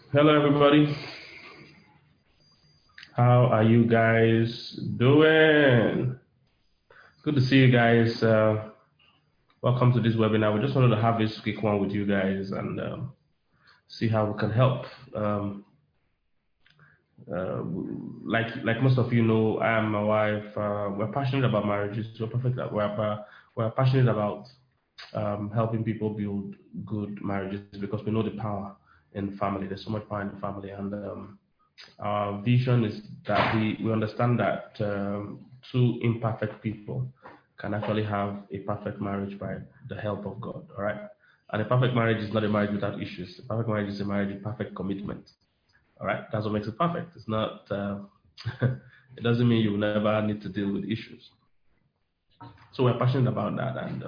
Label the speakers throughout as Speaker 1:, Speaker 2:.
Speaker 1: Hello, everybody. How are you guys doing? Good to see you guys. Welcome to this webinar. We just wanted to have this quick one with you guys and see how we can help. Um, uh, like most of you know, I and my wife, we're passionate about marriages. We're passionate about helping people build good marriages because we know the power in family. There's so much power in the family, and our vision is that we understand that two imperfect people can actually have a perfect marriage by the help of God. All right. And a perfect marriage is not a marriage without issues. A perfect marriage is a marriage with perfect commitment. All right. That's what makes it perfect. It's not. It doesn't mean you will never need to deal with issues. So we're passionate about that, and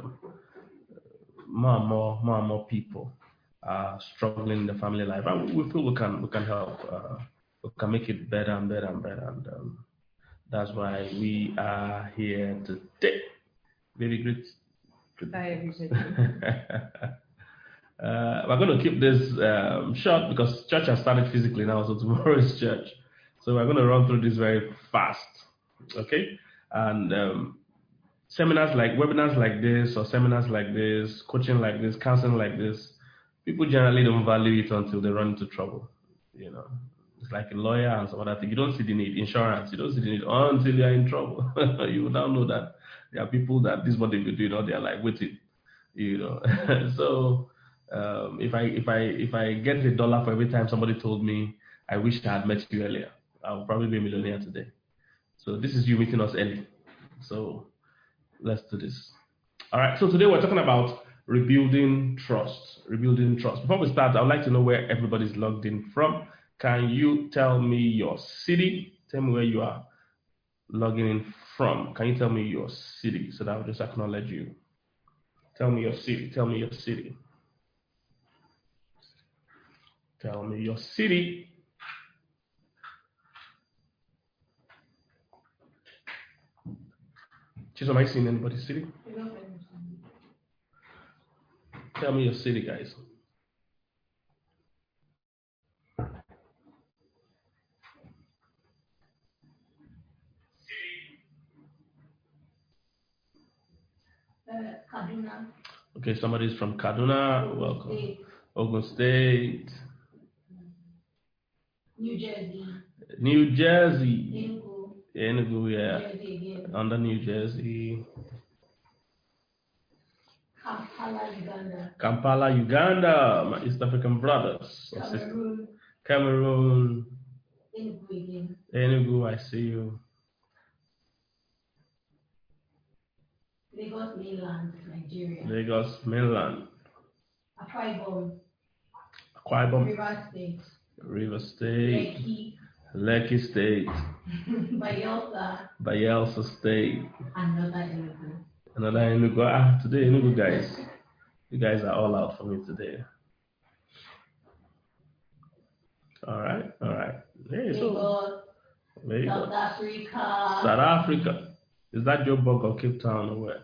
Speaker 1: more and more people are struggling in the family life, and we feel we can help. We can make it better and better and better, and that's why we are here today. Very great.
Speaker 2: Hi, everybody.
Speaker 1: We're going to keep this short because church has started physically now, so tomorrow is church. So we're going to run through this very fast, okay? And seminars like webinars like this, or seminars like this, coaching like this, counseling like this, people generally don't value it until they run into trouble. You know, it's like a lawyer and some other thing. You don't see the need. Insurance, you don't see the need until you're in trouble. You will now know that there are people that this is what they will do. You know, they're like, wait it. You know, so if I get $1 for every time somebody told me I wish I had met you earlier, I will probably be a millionaire today. So this is you meeting us early. So let's do this. All right. So today we're talking about rebuilding trust. Rebuilding trust. Before we start, I'd like to know where everybody's logged in from. Can you tell me your city? Tell me where you are logging in from. Can you tell me your city so that I'll just acknowledge you? Tell me your city. Tell me your city. Tell me your city. Chisom, am I seeing anybody's city? Tell me your city, guys.
Speaker 2: Kaduna.
Speaker 1: Okay, somebody's from Kaduna. Welcome. Ogun State.
Speaker 2: New Jersey.
Speaker 1: New Jersey.
Speaker 2: Enugu.
Speaker 1: Enugu, yeah.
Speaker 2: Jersey again.
Speaker 1: Under New Jersey.
Speaker 2: Kampala, Uganda.
Speaker 1: Kampala, Uganda. My East African brothers.
Speaker 2: Cameroon.
Speaker 1: Cameroon.
Speaker 2: Enugu again.
Speaker 1: Enugu, I see you.
Speaker 2: Lagos mainland, Nigeria.
Speaker 1: Lagos mainland.
Speaker 2: Akwa Ibom.
Speaker 1: Akwa Ibom.
Speaker 2: Rivers State.
Speaker 1: River State.
Speaker 2: Lekki.
Speaker 1: Lekki State.
Speaker 2: Bayelsa.
Speaker 1: Bayelsa State.
Speaker 2: Another Enugu.
Speaker 1: Another Enugu. Today Enugu guys. You guys are all out for me today. All right. Hey,
Speaker 2: Lagos. South Africa.
Speaker 1: South Africa. Is that Joburg or Cape Town or where?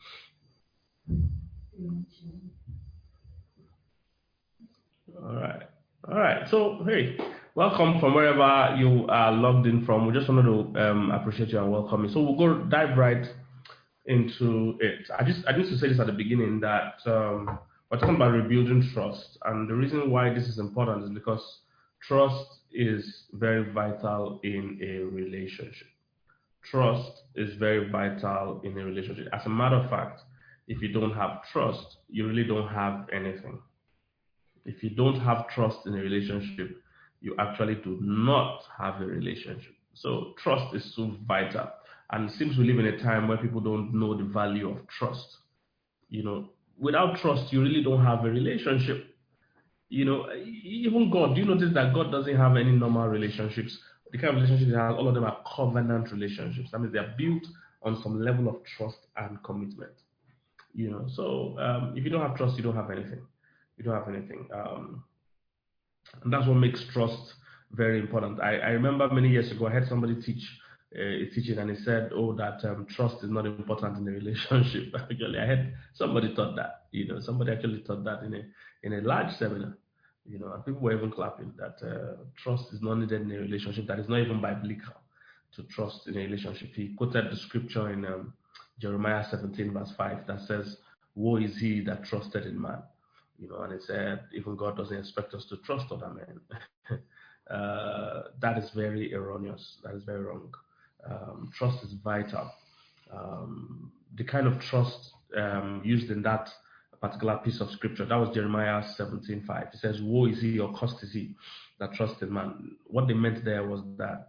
Speaker 1: All right. So, hey, welcome from wherever you are logged in from. We just wanted to appreciate you and welcome you. So we'll go dive right into it. I need to say this at the beginning that we're talking about rebuilding trust, and the reason why this is important is because trust is very vital in a relationship. Trust is very vital in a relationship. As a matter of fact, if you don't have trust, you really don't have anything. If you don't have trust in a relationship, you actually do not have a relationship. So trust is so vital. And it seems we live in a time where people don't know the value of trust. You know, without trust, you really don't have a relationship. You know, even God, do you notice that God doesn't have any normal relationships? The kind of relationships he has, all of them are covenant relationships. That means they are built on some level of trust and commitment. You know, so if you don't have trust, you don't have anything. You don't have anything. And that's what makes trust very important. I remember many years ago, I had somebody teach a teaching, and he said, "Oh, that trust is not important in a relationship." Actually, I had somebody taught that. You know, somebody actually taught that in a large seminar. And people were even clapping that trust is not needed in a relationship. That is not even biblical to trust in a relationship. He quoted the scripture in Jeremiah 17 verse 5 that says, "Woe is he that trusted in man." And it said, even God doesn't expect us to trust other men. That is very erroneous. That is very wrong. Trust is vital. The kind of trust used in that particular piece of scripture, that was Jeremiah 17:5. It says, "Woe is he or cursed is he that trusts in man." What they meant there was that,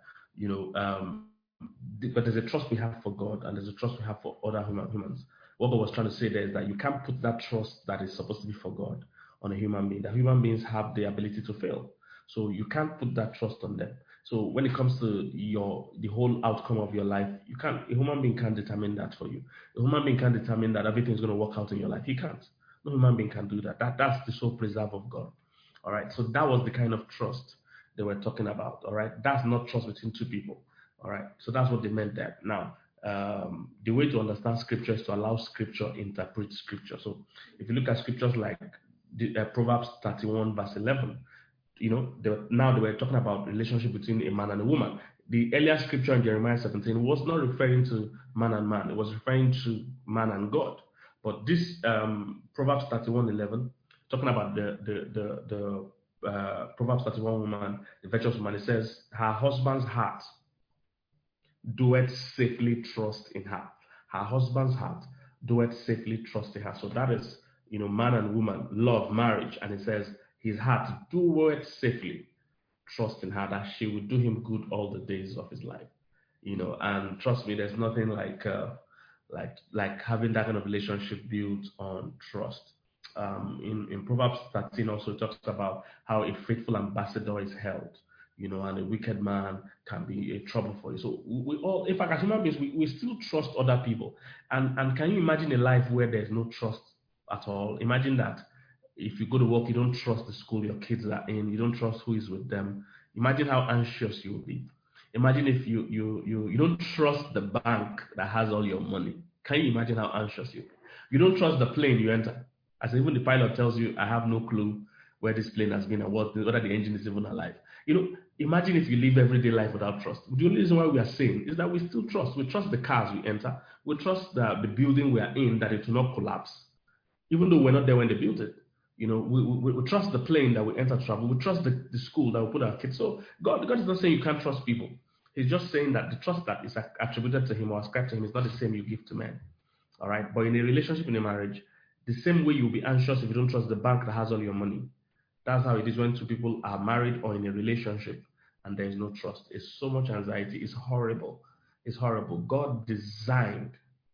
Speaker 1: but there's a trust we have for God and there's a trust we have for other humans. What God was trying to say there is that you can't put that trust that is supposed to be for God on a human being. That human beings have the ability to fail. So you can't put that trust on them. So when it comes to the whole outcome of your life, a human being can't determine that for you. A human being can't determine that everything's going to work out in your life. He can't. No human being can do that. That's the sole preserve of God. All right. So that was the kind of trust they were talking about. All right. That's not trust between two people. All right. So that's what they meant there. Now, the way to understand scripture is to allow scripture interpret scripture. So if you look at scriptures like Proverbs 31 verse 11, they were talking about relationship between a man and a woman. The earlier scripture in Jeremiah 17 was not referring to man and man. It was referring to man and God. But this Proverbs 31:11, talking about the Proverbs 31 woman, the virtuous woman, it says, "Her husband's heart doeth safely trust in her." Her husband's heart doeth safely trust in her. So that is, man and woman, love, marriage. And it says, his heart doeth safely trust in her, that she will do him good all the days of his life. And trust me, there's nothing like having that kind of relationship built on trust. In Proverbs 13 also talks about how a faithful ambassador is held, and a wicked man can be a trouble for you. So we all, in fact, as human beings, we still trust other people. And can you imagine a life where there's no trust at all? Imagine that if you go to work, you don't trust the school your kids are in, you don't trust who is with them. Imagine how anxious you will be. Imagine if you don't trust the bank that has all your money. Can you imagine how anxious you will be? You don't trust the plane you enter. As even the pilot tells you, "I have no clue where this plane has been and whether the engine is even alive." Imagine if you live everyday life without trust. The only reason why we are saying is that we still trust. We trust the cars we enter. We trust the building we are in, that it will not collapse, even though we're not there when they built it. We trust the plane that we enter travel. We trust the school that we put our kids. So God is not saying you can't trust people. He's just saying that the trust that is attributed to him or ascribed to him is not the same you give to men. All right. But in a relationship, in a marriage, the same way you'll be anxious if you don't trust the bank that has all your money. That's how it is when two people are married or in a relationship and there is no trust. It's so much anxiety. It's horrible. It's horrible. God designed,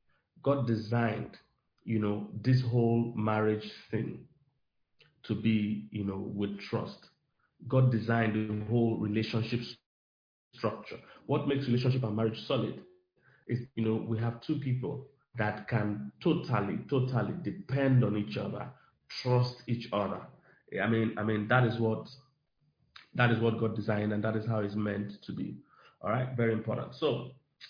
Speaker 1: this whole marriage thing to be, with trust. God designed the whole relationship structure. What makes relationship and marriage solid is, we have two people that can totally depend on each other, trust each other. I mean that is what God designed, and that is how it's meant to be. All right, very important. So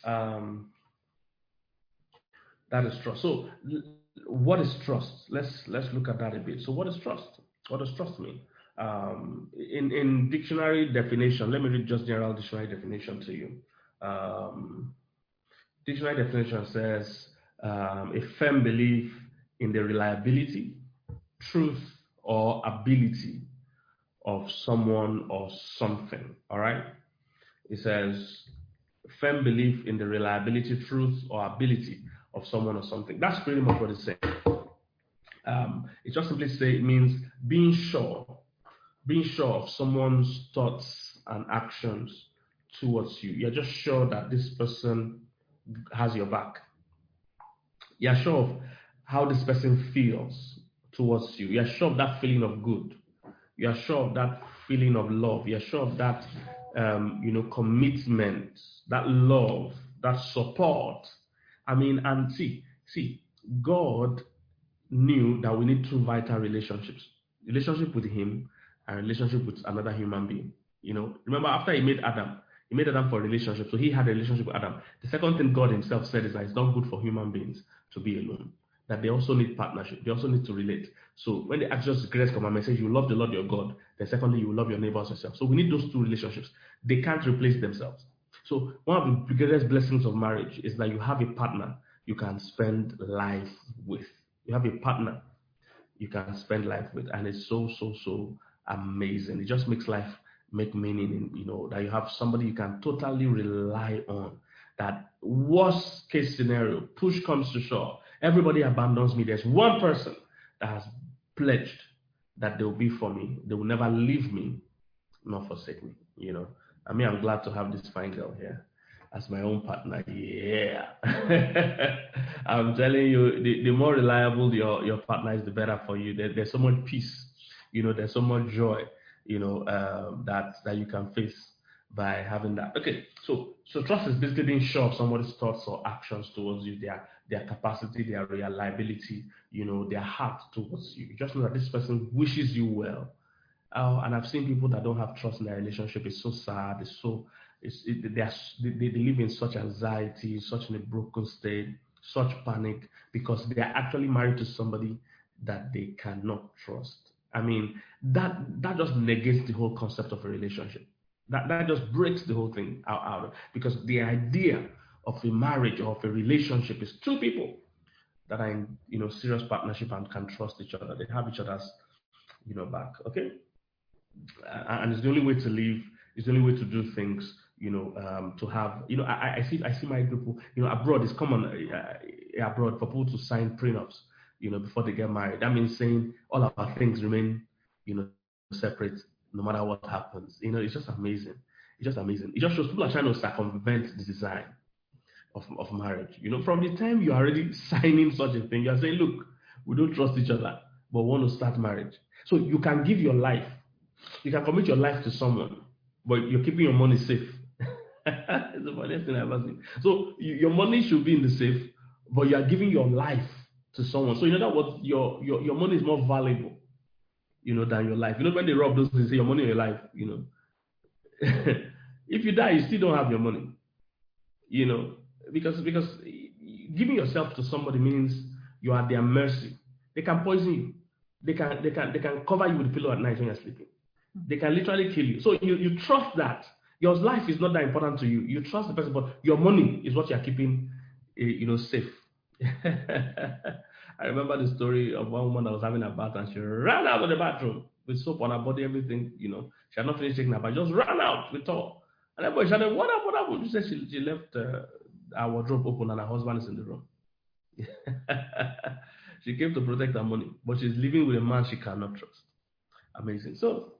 Speaker 1: that is trust. So what is trust? Let's look at that a bit. So what is trust? What does trust mean? In dictionary definition, let me read just general dictionary definition to you. Dictionary definition says a firm belief in the reliability, truth, or ability of someone or something. All right. It says firm belief in the reliability, truth, or ability of someone or something. That's pretty much what it's saying. It just simply it means being sure of someone's thoughts and actions towards you. You're just sure that this person has your back. You're sure of how this person feels towards you. You're sure of that feeling of good. You're sure of that feeling of love. You're sure of that, commitment, that love, that support. And see, God knew that we need two vital relationships: relationship with Him and relationship with another human being. Remember, after He made Adam for a relationship, so He had a relationship with Adam. The second thing God Himself said is that it's not good for human beings to be alone. that they also need partnership. They also need to relate. So when they ask us the greatest commandment, says you love the Lord your God, then secondly, you love your neighbors yourself. So we need those two relationships. They can't replace themselves. So one of the greatest blessings of marriage is that you have a partner you can spend life with. You have a partner you can spend life with, and it's so amazing. It just makes life make meaning, that you have somebody you can totally rely on. That worst case scenario, push comes to shove, everybody abandons me, there's one person that has pledged that they'll be for me, they will never leave me nor forsake me. I'm glad to have this fine girl here as my own partner. Yeah. I'm telling you, the more reliable your partner is, the better for you. There's so much peace, there's so much joy, that you can face by having that. Okay, so trust is basically being sure of somebody's thoughts or actions towards you, their capacity, their reliability, their heart towards you. You just know that this person wishes you well. And I've seen people that don't have trust in their relationship. It's so sad. They live in such anxiety, such in a broken state, such panic, because they are actually married to somebody that they cannot trust. I mean, that just negates the whole concept of a relationship. That just breaks the whole thing out, because the idea of a marriage or of a relationship is two people that are in serious partnership and can trust each other. They have each other's back. Okay. And it's the only way to live. It's the only way to do things. To have. I see my people. Abroad, it's common abroad for people to sign prenups. Before they get married. That means saying all of our things remain, separate no matter what happens. It's just amazing. It's just amazing. It just shows people are trying to circumvent the design of marriage. From the time you're already signing such a thing, you're saying, look, we don't trust each other, but we want to start marriage. So you can give your life. You can commit your life to someone, but you're keeping your money safe. It's the funniest thing I've ever seen. So your money should be in the safe, but you are giving your life to someone. So in other words, your money is more valuable, than your life. When they rob those things, say your money or your life, if you die, you still don't have your money. Because giving yourself to somebody means you are at their mercy. They can poison you. They can cover you with a pillow at night when you're sleeping. They can literally kill you. So you trust that your life is not that important to you. You trust the person, but your money is what you're keeping, safe. I remember the story of one woman that was having a bath and she ran out of the bathroom with soap on her body, everything. She had not finished taking her bath, just ran out with all. And everybody shouted, "What happened?" She said she left her wardrobe open and her husband is in the room. She came to protect her money, but she's living with a man she cannot trust. Amazing. So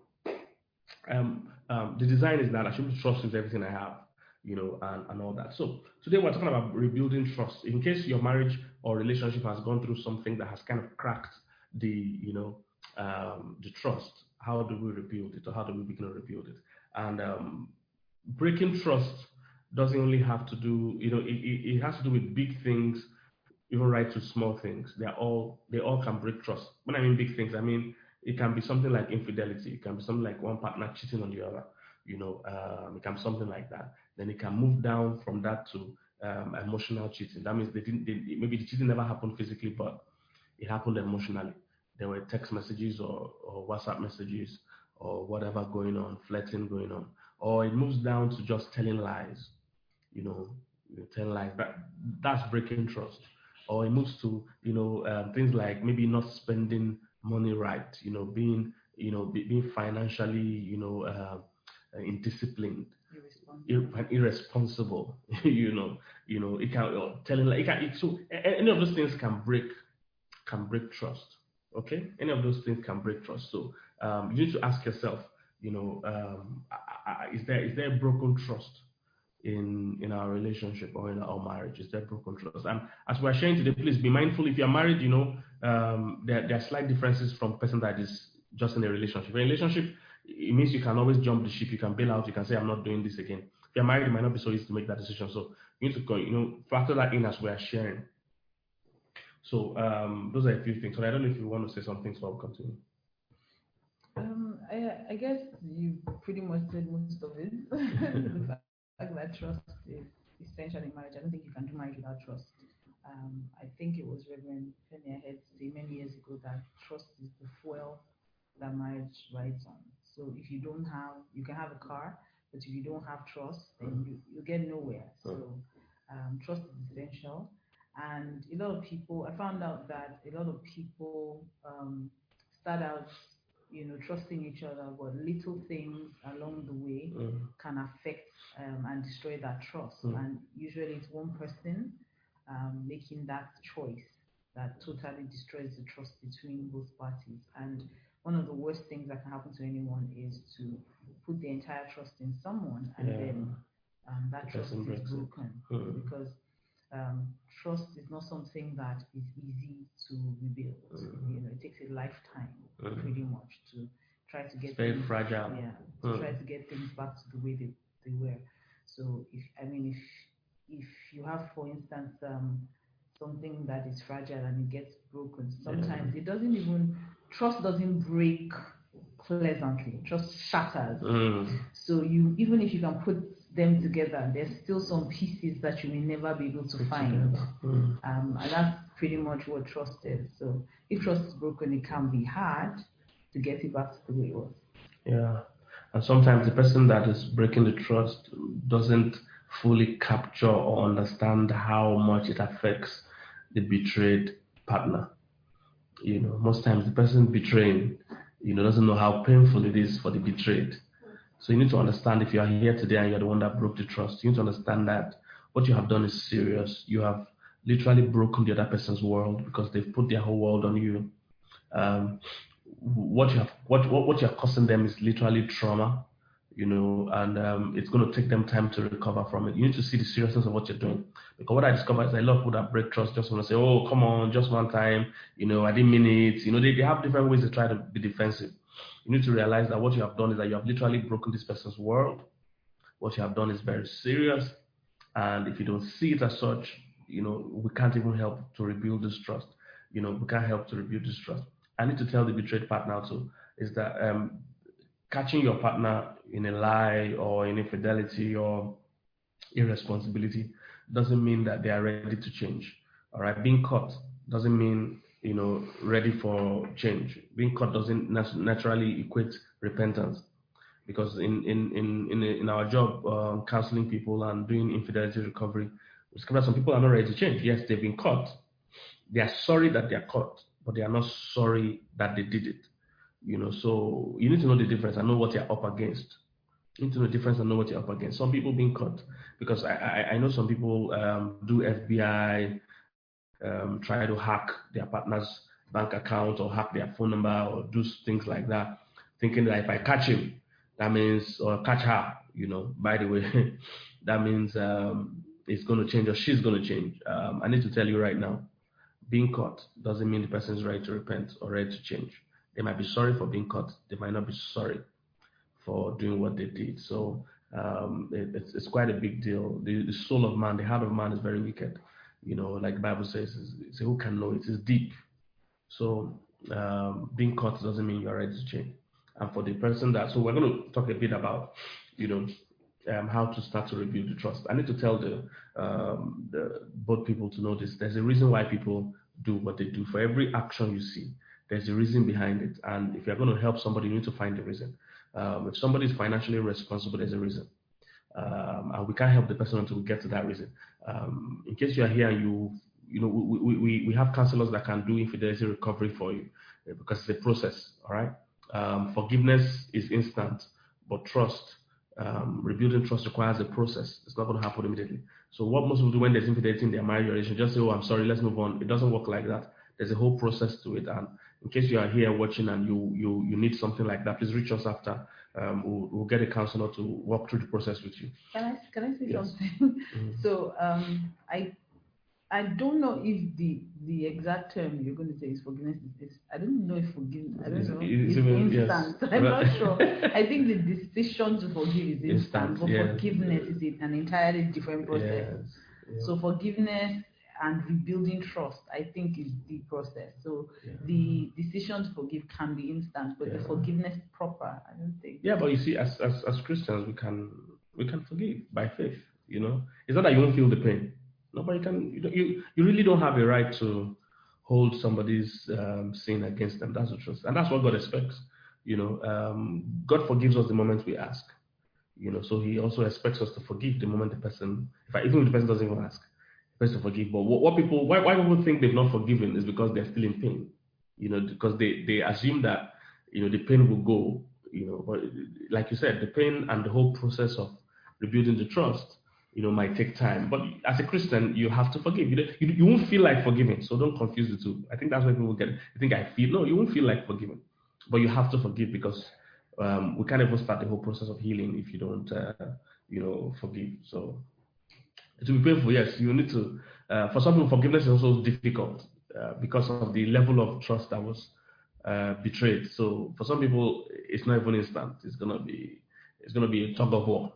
Speaker 1: the design is that I should trust with everything I have, and all that. So today we're talking about rebuilding trust. In case your marriage or relationship has gone through something that has kind of cracked the trust, how do we rebuild it, or how do we begin to rebuild it? And breaking trust doesn't only have to do, it has to do with big things, even right to small things. They all can break trust. When I mean big things, I mean it can be something like infidelity. It can be something like one partner cheating on the other. It can be something like that. Then it can move down from that to emotional cheating. That means maybe the cheating never happened physically, but it happened emotionally. There were text messages or WhatsApp messages or whatever going on, flirting going on. Or it moves down to just telling lies. Telling lies. That's breaking trust. Or it moves to things like maybe not spending money right, being financially indisciplined, irresponsible. It can telling like so any of those things can break trust. Okay, any of those things can break trust. So you need to ask yourself, is there broken trust in our relationship or in our marriage? Is there broken trust? And as we're sharing today, please be mindful. If you're married, there are slight differences from person that is just in a relationship. In a relationship, it means you can always jump the ship. You can bail out. You can say, I'm not doing this again. If you're married, it might not be so easy to make that decision. So you need to factor that in as we are sharing. So those are a few things. So I don't know if you want to say something, so I'll continue.
Speaker 3: I guess you pretty much said most of it. The fact that trust is essential in marriage. I don't think you can do marriage without trust. I think it was Reverend Penny I heard say many years ago that trust is the fuel that marriage rides on. So if you don't have, you can have a car, but if you don't have trust, then you get nowhere. So trust is essential. And a lot of people, I found out that a lot of people start out, trusting each other, but little things along the way can affect and destroy that trust. And usually it's one person making that choice that totally destroys the trust between both parties. And one of the worst things that can happen to anyone is to put the entire trust in someone and then that trust is broken because trust is not something that is easy to rebuild. It takes a lifetime pretty much to try to get
Speaker 1: it's very fragile.
Speaker 3: To try to get things back to the way they were. So if you have, for instance, something that is fragile and it gets broken, sometimes it doesn't even, trust doesn't break pleasantly, trust shatters. So even if you can put them together, there's still some pieces that you may never be able to find. And that's pretty much what trust is. So if trust is broken, it can be hard to get it back to the way it was.
Speaker 1: Yeah. And sometimes the person that is breaking the trust doesn't fully capture or understand how much it affects the betrayed partner. Most times the person betraying, doesn't know how painful it is for the betrayed. So you need to understand, if you are here today and you're the one that broke the trust, you need to understand that what you have done is serious. You have literally broken the other person's world because they've put their whole world on you. What you're causing them is literally trauma, and it's going to take them time to recover from it. You need to see the seriousness of what you're doing. Because what I discovered is a lot of people that break trust just want to say, oh, come on, just one time, I didn't mean it. They have different ways to try to be defensive. You need to realize that what you have done is that you have literally broken this person's world. What you have done is very serious. And if you don't see it as such, we can't even help to rebuild this trust. We can't help to rebuild this trust. I need to tell the betrayed partner also is that catching your partner in a lie or in infidelity or irresponsibility doesn't mean that they are ready to change. All right, being caught doesn't mean ready for change. Being caught doesn't naturally equate repentance, because in our job, counseling people and doing infidelity recovery, we discover that some people are not ready to change. Yes, they've been caught. They are sorry that they are caught, but they are not sorry that they did it. So you need to know the difference and know what you're up against. You need to know the difference and know what you're up against. Some people being caught, because I know some people do FBI, try to hack their partner's bank account or hack their phone number or do things like that, thinking that if I catch him, that means, or catch her, by the way, that means it's going to change or she's going to change. I need to tell you right now, being caught doesn't mean the person is ready to repent or ready to change. They might be sorry for being caught. They might not be sorry for doing what they did. So it's quite a big deal. The soul of man, the heart of man is very wicked. Like the Bible says, who can know it? It's deep. So being caught doesn't mean you're ready to change. And for the person so we're going to talk a bit about, how to start to rebuild the trust. I need to tell the both people to know this. There's a reason why people do what they do. For every action you see, there's a reason behind it. And if you're going to help somebody, you need to find the reason. If somebody is financially responsible, there's a reason. And we can't help the person until we get to that reason. In case you are here and we have counselors that can do infidelity recovery for you, because it's a process, all right? Forgiveness is instant, but trust, rebuilding trust requires a process. It's not going to happen immediately. So what most people do when there's infidelity in their marriage or relationship, just say, oh, I'm sorry, let's move on. It doesn't work like that. There's a whole process to it. And in case you are here watching and you need something like that, please reach us after. We'll get a counselor to walk through the process with you.
Speaker 3: Can I say
Speaker 1: Yes.
Speaker 3: something? So I don't know if the exact term you're going to say is forgiveness is I don't know if forgiveness, I don't know, it's instant. Yes. I'm not sure. I think the decision to forgive is instant, but forgiveness is an entirely different process. Yes. So forgiveness and rebuilding trust, I think, is the process. So the decision to forgive can be instant, but the forgiveness proper, I don't think.
Speaker 1: Yeah, but you see, as Christians, we can forgive by faith. It's not that you won't feel the pain. Nobody can. You really don't have a right to hold somebody's sin against them. That's the truth, and that's what God expects. God forgives us the moment we ask. So He also expects us to forgive the moment the person, even if the person doesn't even ask, the person to forgive. But why people think they've not forgiven is because they're still in pain. Because they assume that the pain will go. But like you said, the pain and the whole process of rebuilding the trust, might take time. But as a Christian, you have to forgive. You won't feel like forgiving, so don't confuse the two. I think that's why people get it. You think I feel, no, you won't feel like forgiving, but you have to forgive because we can't even start the whole process of healing if you don't, forgive. So it will be painful. Yes, you need to. For some people, forgiveness is also difficult because of the level of trust that was betrayed. So for some people, it's not even instant. It's gonna be a tug of war.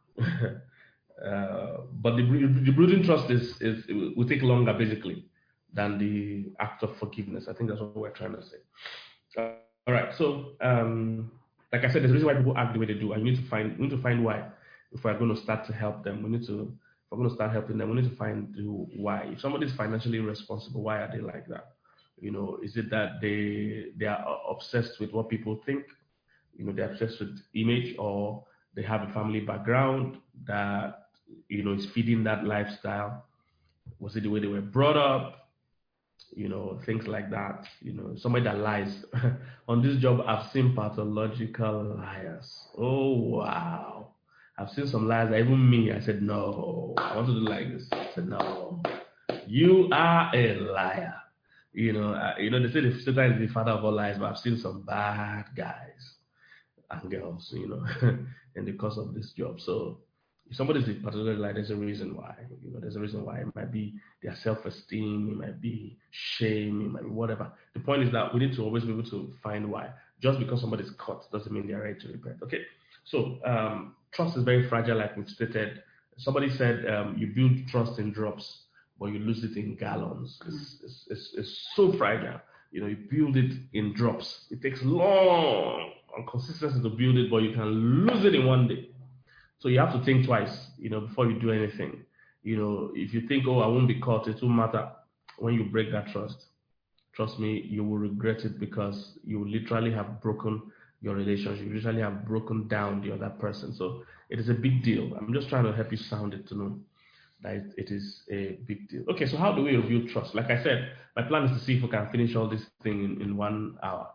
Speaker 1: But the brooding trust it will take longer basically than the act of forgiveness. I think that's what we're trying to say. All right. So like I said, there's a reason why people act the way they do, and we need to find why. If we're going to start to help them, if we're going to start helping them, we need to find why. If somebody is financially irresponsible, why are they like that? Is it that they are obsessed with what people think? They're obsessed with image, or they have a family background that is feeding that lifestyle. Was it the way they were brought up? Things like that. Somebody that lies. On this job, I've seen pathological liars. Oh, wow. I've seen some liars that even me, I said, no, I want to do like this. I said, no, you are a liar. They say the Satan is the father of all lies, but I've seen some bad guys and girls, in the course of this job. So if somebody's a particular liar, there's a reason why. There's a reason why. It might be their self-esteem, it might be shame, it might be whatever. The point is that we need to always be able to find why. Just because somebody's caught doesn't mean they're ready to repent. Okay. So trust is very fragile, like we've stated. Somebody said you build trust in drops, but you lose it in gallons. It's so fragile. You build it in drops. It takes long and consistency to build it, but you can lose it in one day. So you have to think twice, before you do anything. If you think, oh, I won't be caught, it won't matter. When you break that trust, trust me, you will regret it because you literally have broken your relationship. You literally have broken down the other person. So it is a big deal. I'm just trying to help you sound it to know that it is a big deal. Okay, so how do we rebuild trust? Like I said, my plan is to see if we can finish all this thing in 1 hour.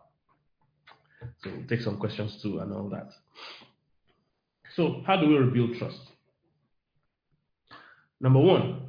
Speaker 1: So we'll take some questions too and all that. So how do we rebuild trust? Number one,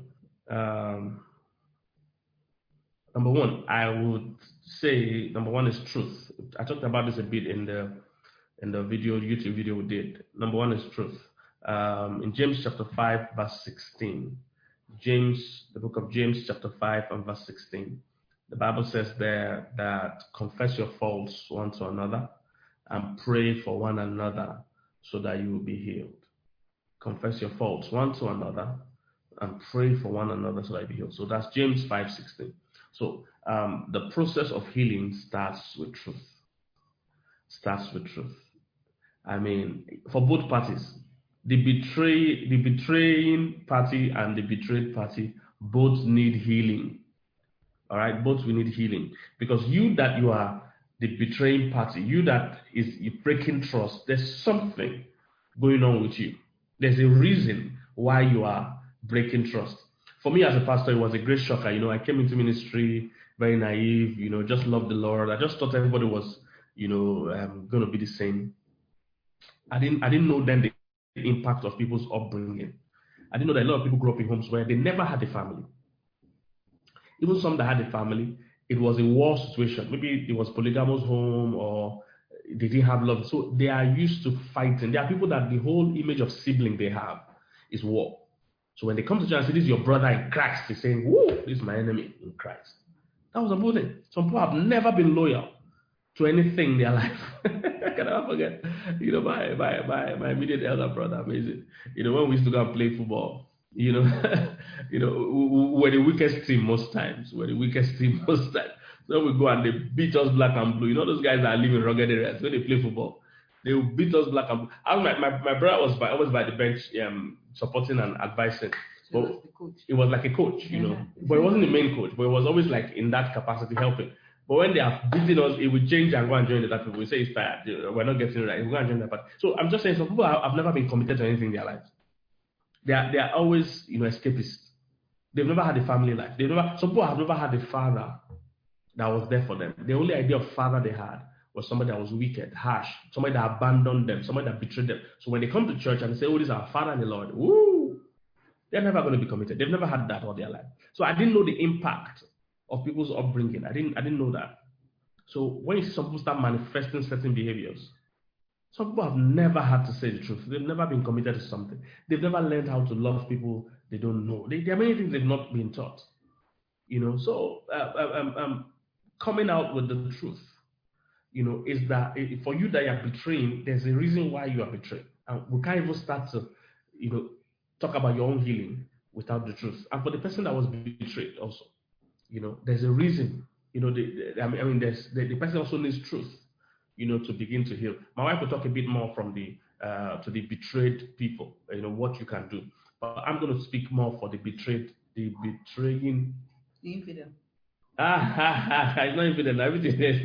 Speaker 1: I would say number one is truth. I talked about this a bit in the YouTube video we did. Number one is truth. In James chapter 5 verse 16, the book of James chapter 5 and verse 16, the Bible says there that confess your faults one to another and pray for one another so that you will be healed. Confess your faults one to another and pray for one another so that you will be healed. So that's James 5:16. So the process of healing starts with truth. I mean, for both parties, the betraying party and the betrayed party both need healing. All right, both we need healing, because you are the betraying party, you breaking trust. There's something going on with you. There's a reason why you are breaking trust. For me as a pastor, it was a great shocker. I came into ministry very naive. Just loved the Lord. I just thought everybody was, going to be the same. I didn't know then the impact of people's upbringing. I didn't know that a lot of people grew up in homes where they never had a family. Even some that had a family, it was a war situation. Maybe it was polygamous home, or they didn't have love. So they are used to fighting. There are people that the whole image of sibling they have is war. So when they come to church and say, this is your brother in Christ, they're saying, whoa, this is my enemy in Christ. That was about it. Some people have never been loyal to anything in their life. I can never forget, my immediate elder brother, amazing. When we used to go and play football, we were the weakest team most times. So we go and they beat us black and blue. Those guys that live in rugged areas, when they play football, they will beat us black and blue. My brother was always by the bench, supporting and advising.
Speaker 3: He was the coach.
Speaker 1: It was like a coach, but it wasn't the main coach, but it was always like in that capacity helping. But when they are beating us, it would change and go and join the other people. We say it's tired, we're not getting it right. We go and join that part. So I'm just saying, some people have never been committed to anything in their lives. They are always, escapists. They've never had a family life. Some people have never had a father that was there for them. The only idea of father they had was somebody that was wicked, harsh, somebody that abandoned them, somebody that betrayed them. So when they come to church and they say, "Oh, this is our Father and the Lord," woo, they're never going to be committed. They've never had that all their life. So I didn't know the impact of people's upbringing. I didn't know that. So when you see some people start manifesting certain behaviors, some people have never had to say the truth. They've never been committed to something. They've never learned how to love people they don't know. There are many things they've not been taught. So coming out with the truth, is that for you that you're betraying, there's a reason why you are betrayed. And we can't even start to, talk about your own healing without the truth. And for the person that was betrayed also, there's a reason. The person also needs truth, to begin to heal. My wife will talk a bit more from the to the betrayed people, what you can do. But I'm going to speak more for the betraying.
Speaker 3: The infidel.
Speaker 1: It's not infidel. Everything is.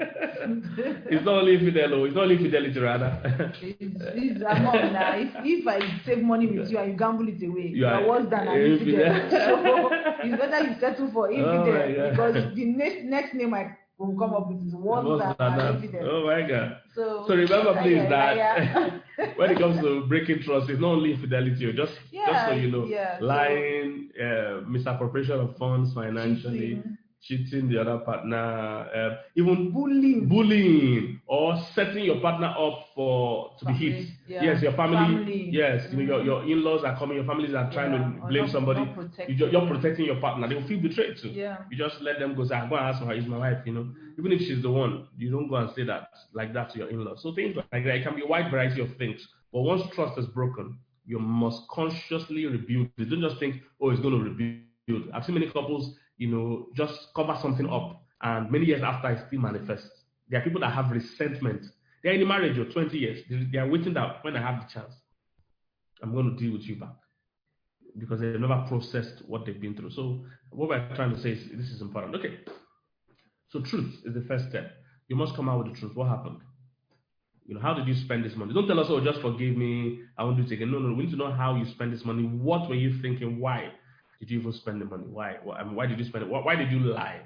Speaker 1: It's not only infidel. It's not only infidelity, rather.
Speaker 3: It's among now. If I save money with you and you gamble it away, you are worse than an infidel. So it's better you settle for infidel because the next name I will come up with is worse than an infidel.
Speaker 1: Oh my God.
Speaker 3: So
Speaker 1: remember, please, that when it comes to breaking trust, it's not only infidelity. Just so you know, lying, misappropriation of funds financially. Cheating the other partner, even bullying, or setting your partner up to be hit. Yeah. Yes, your family. Yes, your in-laws are coming. Your families are trying to blame somebody. You're protecting your partner. They will feel betrayed too.
Speaker 3: Yeah.
Speaker 1: You just let them go. Say, I'm going to ask her. Is my wife? Even if she's the one, you don't go and say that like that to your in-laws. So things like that. It can be a wide variety of things. But once trust is broken, you must consciously rebuild it. Don't just think, oh, it's going to rebuild. I've seen many couples, just cover something up, and many years after it still manifests. There are people that have resentment. They're in a marriage for 20 years. They are waiting that when I have the chance, I'm going to deal with you back. Because they've never processed what they've been through. So what we're trying to say is this is important. Okay. So truth is the first step. You must come out with the truth. What happened? How did you spend this money? Don't tell us, oh, just forgive me, I won't do it again. No. We need to know how you spend this money. What were you thinking? Why did you even spend the money? Why? Why did you spend it? Why did you lie?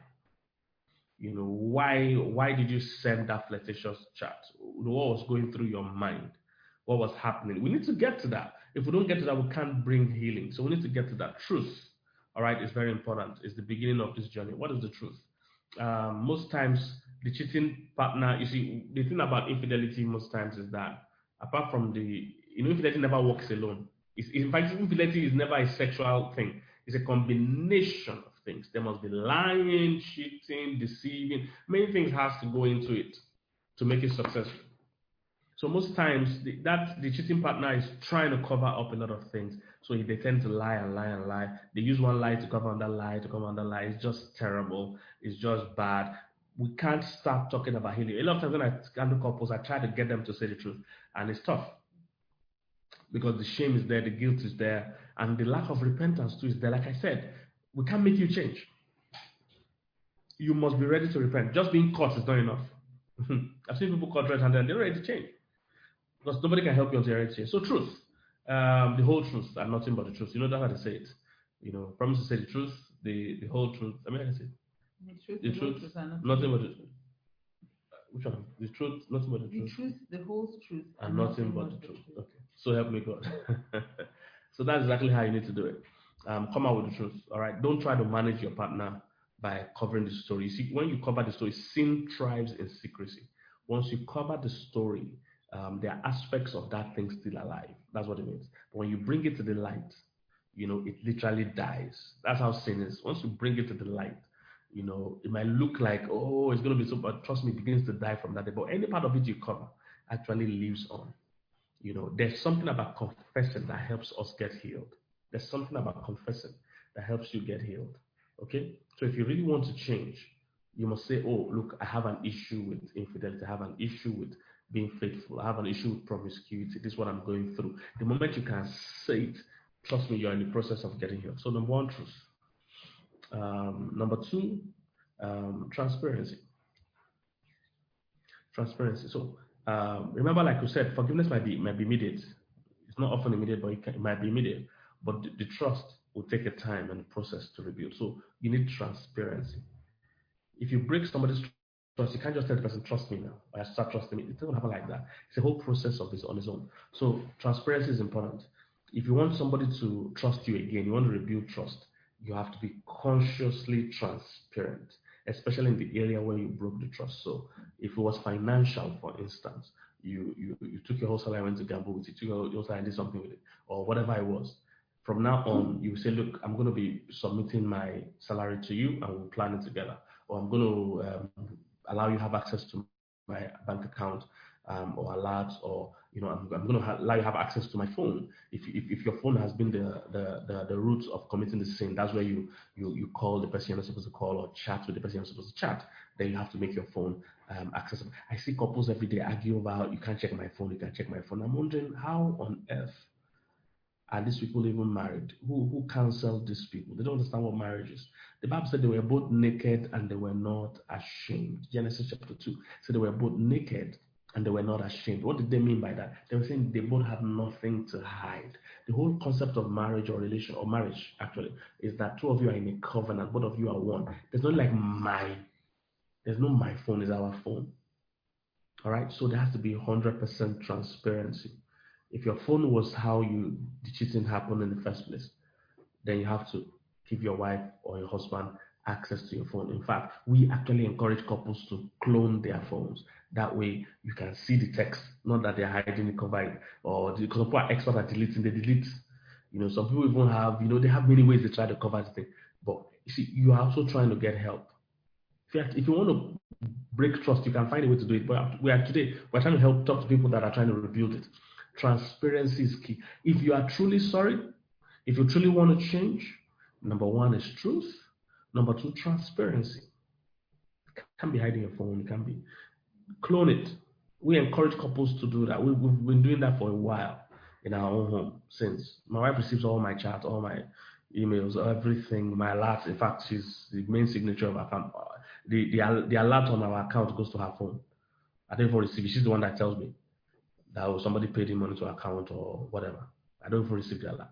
Speaker 1: Why did you send that flirtatious chat? What was going through your mind? What was happening? We need to get to that. If we don't get to that, we can't bring healing. So we need to get to that. Truth, all right, is very important. It's the beginning of this journey. What is the truth? Most times, the cheating partner, you see, the thing about infidelity most times is that apart from infidelity never works alone. In fact, infidelity is never a sexual thing. It's a combination of things. There must be lying, cheating, deceiving. Many things has to go into it to make it successful. So most times, the cheating partner is trying to cover up a lot of things. So they tend to lie and lie and lie. They use one lie to cover another lie to cover another lie. It's just terrible. It's just bad. We can't start talking about healing. A lot of times when I handle couples, I try to get them to say the truth. And it's tough. Because the shame is there, the guilt is there, and the lack of repentance too is there. Like I said, we can't make you change. You must be ready to repent. Just being caught is not enough. I've seen people caught red-handed and they're ready to change. Because nobody can help you until you're ready to change. So truth, the whole truth and nothing but the truth. That's how they say it. Promise to say the truth, the whole truth. I can say it. The truth, nothing but the truth. Which one? The truth, nothing but the truth.
Speaker 3: The truth, the whole truth,
Speaker 1: and nothing but the truth. Okay. So help me God. So that's exactly how you need to do it. Come out with the truth. All right. Don't try to manage your partner by covering the story. You see, when you cover the story, sin thrives in secrecy. Once you cover the story, there are aspects of that thing still alive. That's what it means. But when you bring it to the light, it literally dies. That's how sin is. Once you bring it to the light, it might look like, oh, it's going to be so, but trust me, it begins to die from that day. But any part of it you cover actually lives on. There's something about confessing that helps us get healed. There's something about confessing that helps you get healed. Okay? So if you really want to change, you must say, oh, look, I have an issue with infidelity. I have an issue with being faithful. I have an issue with promiscuity. This is what I'm going through. The moment you can say it, trust me, you're in the process of getting healed. So number one, truth. Number two, transparency. Transparency. So remember, like you said, forgiveness might be immediate. It's not often immediate, but it might be immediate. But the trust will take a time and a process to rebuild. So you need transparency. If you break somebody's trust, you can't just tell the person, trust me now, or I start trusting me. It doesn't happen like that. It's a whole process of this on its own. So transparency is important. If you want somebody to trust you again, you want to rebuild trust, you have to be consciously transparent, especially in the area where you broke the trust. So if it was financial, for instance, you took your whole salary, went to gamble with it, took your salary and did something with it, or whatever it was. From now on, you say, look, I'm going to be submitting my salary to you and we'll plan it together. Or I'm going to allow you have access to my bank account or alerts, or I'm going to allow you have access to my phone. If your phone has been the root of committing the sin, that's where you call the person you're not supposed to call or chat with the person you're supposed to chat. Then you have to make your phone accessible. I see couples every day argue about you can't check my phone, you can't check my phone. I'm wondering how on earth are these people even married? Who counseled these people? They don't understand what marriage is. The Bible said they were both naked and they were not ashamed. Genesis chapter 2 said they were both naked and they were not ashamed. What did they mean by that? They were saying they both had nothing to hide. The whole concept of marriage or relation, or marriage actually, is that two of you are in a covenant, both of you are one. There's no like there's no my phone is our phone. All right, so there has to be 100% transparency. If your phone was how the cheating happened in the first place, then you have to give your wife or your husband access to your phone. In fact, we actually encourage couples to clone their phones. That way you can see the text, not that they're hiding it, covered, or because people are experts at deleting, they delete. Some people even have, they have many ways they try to cover the thing. But you see, you are also trying to get help. If you want to break trust, you can find a way to do it. But we're trying to talk to people that are trying to rebuild it. Transparency is key. If you are truly sorry, if you truly want to change, number one is truth. Number two, transparency. You can't be hiding your phone. You can't be. Clone it. We encourage couples to do that. We've been doing that for a while in our own home since. My wife receives all my chats, all my emails, everything, my alerts. In fact, she's the main signature of our account. The alert on our account goes to her phone. I don't even receive it. She's the one that tells me that somebody paid him money to account or whatever. I don't even receive the alert.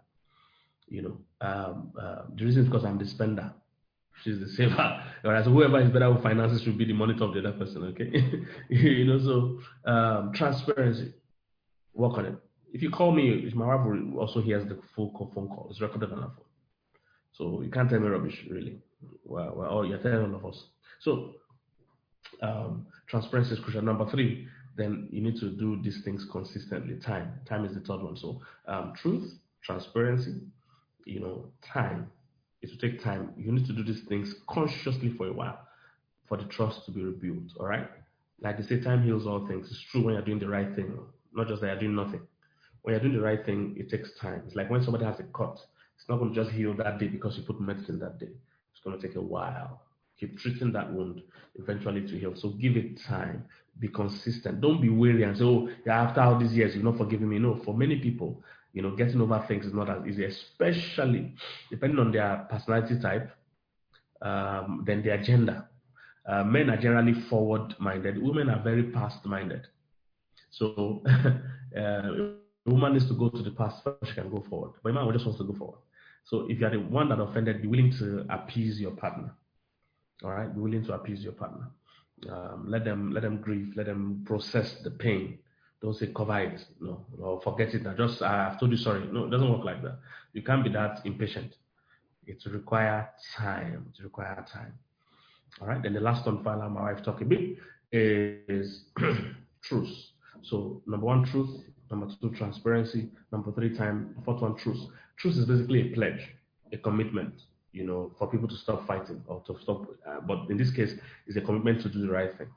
Speaker 1: The reason is because I'm the spender. She's the saver. Whereas whoever is better with finances should be the monitor of the other person, okay? So transparency. Work on it. If you call me, if my wife also hears the full phone call, it's recorded on her phone. So you can't tell me rubbish, really. Well, you're telling all of us. So transparency is crucial. Number three, then you need to do these things consistently. Time is the third one. So truth, transparency, time. It will take time. You need to do these things consciously for a while for the trust to be rebuilt. All right. Like they say, time heals all things. It's true when you're doing the right thing, not just that you're doing nothing. When you're doing the right thing, it takes time. It's like when somebody has a cut, it's not going to just heal that day because you put medicine that day. It's going to take a while. Keep treating that wound, eventually to heal. So give it time. Be consistent. Don't be weary and say, oh, yeah, after all these years, you've not forgiven me. No, for many people, getting over things is not as easy, especially depending on their personality type, then their gender. Men are generally forward-minded. Women are very past-minded. So a woman needs to go to the past first, she can go forward. But a man just wants to go forward. So if you're the one that offended, be willing to appease your partner. All right, be willing to appease your partner. Let them grieve. Let them process the pain. Don't say cover it, no, or forget it. I've told you sorry. No, it doesn't work like that. You can't be that impatient. It requires time. All right. Then the last one, final, my wife talked a bit, is truth. So number one, truth. Number two, transparency. Number three, time. Fourth one, truth. Truth is basically a pledge, a commitment. For people to stop fighting or to stop. But in this case, it's a commitment to do the right thing.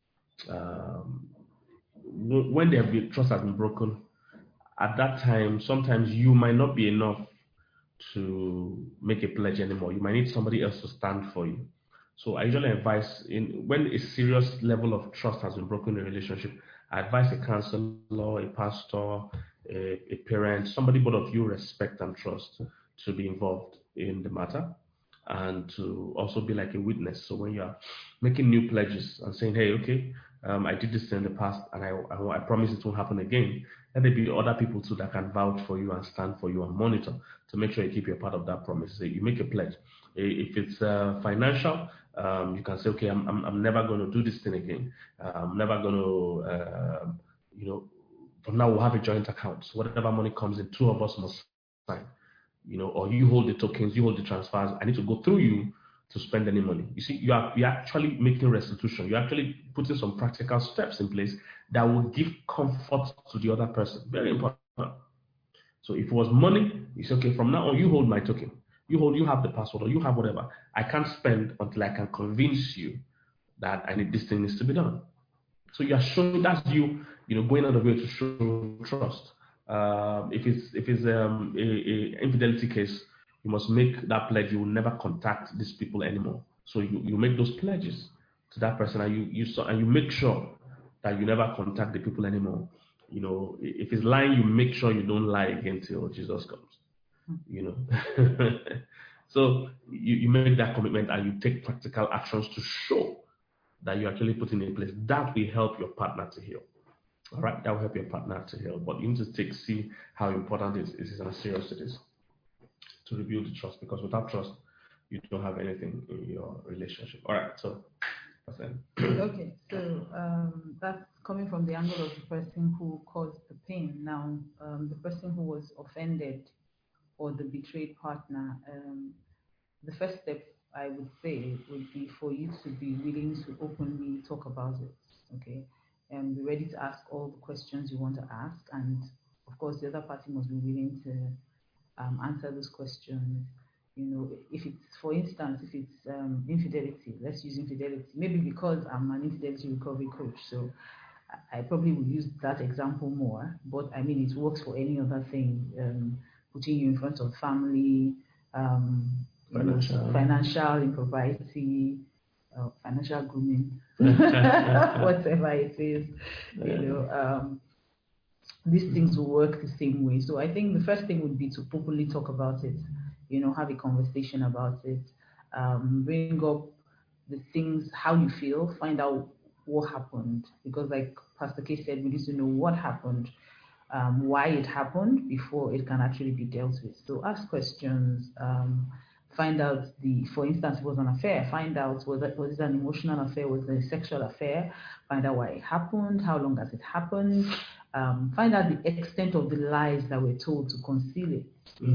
Speaker 1: When trust has been broken, at that time, sometimes you might not be enough to make a pledge anymore. You might need somebody else to stand for you. So I usually advise, when a serious level of trust has been broken in a relationship, I advise a counselor, a pastor, a parent, somebody both of you respect and trust to be involved in the matter and to also be like a witness. So when you're making new pledges and saying, hey, okay, I did this in the past and I promise it won't happen again, let there be other people too that can vouch for you and stand for you and monitor to make sure you keep your part of that promise. So you make a pledge. If it's financial, you can say, okay, I'm never going to do this thing again. I'm never going to, from now we'll have a joint account. So whatever money comes in, two of us must sign. Or you hold the tokens, you hold the transfers. I need to go through you to spend any money. You see, you're actually making restitution. You're actually putting some practical steps in place that will give comfort to the other person. Very important. So if it was money, you say, okay, from now on, you hold my token. You have the password, or you have whatever. I can't spend until I can convince you that this thing needs to be done. So you are showing that's you going out of your way to show trust. If it's a infidelity case, you must make that pledge. You will never contact these people anymore. So you make those pledges to that person, and you make sure that you never contact the people anymore. If it's lying, you make sure you don't lie again till Jesus comes. So you make that commitment and you take practical actions to show that you're actually putting in place. That will help your partner to heal. All right, that will help your partner to heal. But you need to see how important it is and how serious it is to rebuild the trust, because without trust, you don't have anything in your relationship. All right, so that's it.
Speaker 3: Okay, so that's coming from the angle of the person who caused the pain. Now, the person who was offended or the betrayed partner, the first step I would say would be for you to be willing to openly talk about it, okay? And be ready to ask all the questions you want to ask. And of course, the other party must be willing to answer those questions. If it's, for instance, if it's infidelity, let's use infidelity. Maybe because I'm an infidelity recovery coach, so I probably would use that example more. But I mean, it works for any other thing. Putting you in front of family, financial impropriety, financial grooming, whatever it is, these things will work the same way. So I think the first thing would be to properly talk about it, have a conversation about it, bring up the things, how you feel, find out what happened, because like Pastor K said, we need to know what happened, why it happened before it can actually be dealt with. So ask questions, find out for instance, it was an affair, find out was it an emotional affair, was it a sexual affair, find out why it happened, how long has it happened, find out the extent of the lies that were told to conceal it.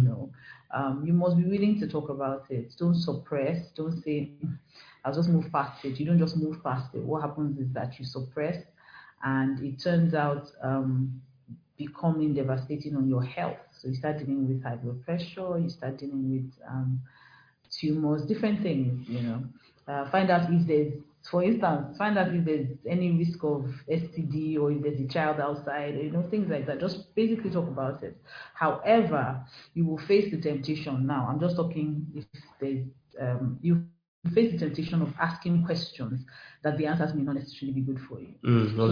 Speaker 3: You must be willing to talk about it. Don't suppress, don't say, I'll just move past it. You don't just move past it. What happens is that you suppress, and it turns out becoming devastating on your health. So you start dealing with high blood pressure, you start dealing with tumors, different things, find out if there's, for instance, if there's any risk of STD, or if there's a child outside, things like that. Just basically talk about it. However, you will face the temptation. Now, I'm just talking if there's, you face the temptation of asking questions that the answers may not necessarily be good for you. So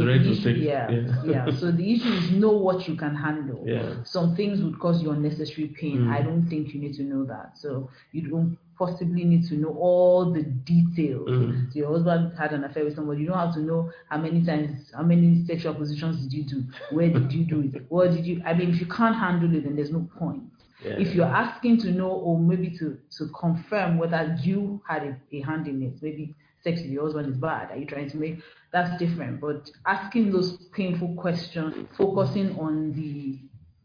Speaker 3: the issue is know what you can handle.
Speaker 1: Yeah.
Speaker 3: Some things would cause you unnecessary pain. I don't think you need to know that. So you don't possibly need to know all the details. So your husband had an affair with somebody. You don't have to know how many sexual positions did you do, where did you do it, what did you, if you can't handle it, then there's no point. Yeah. If you're asking to know, or maybe to confirm whether you had a hand in it, maybe sex with your husband is bad, are you trying to make, that's different. But asking those painful questions, focusing on the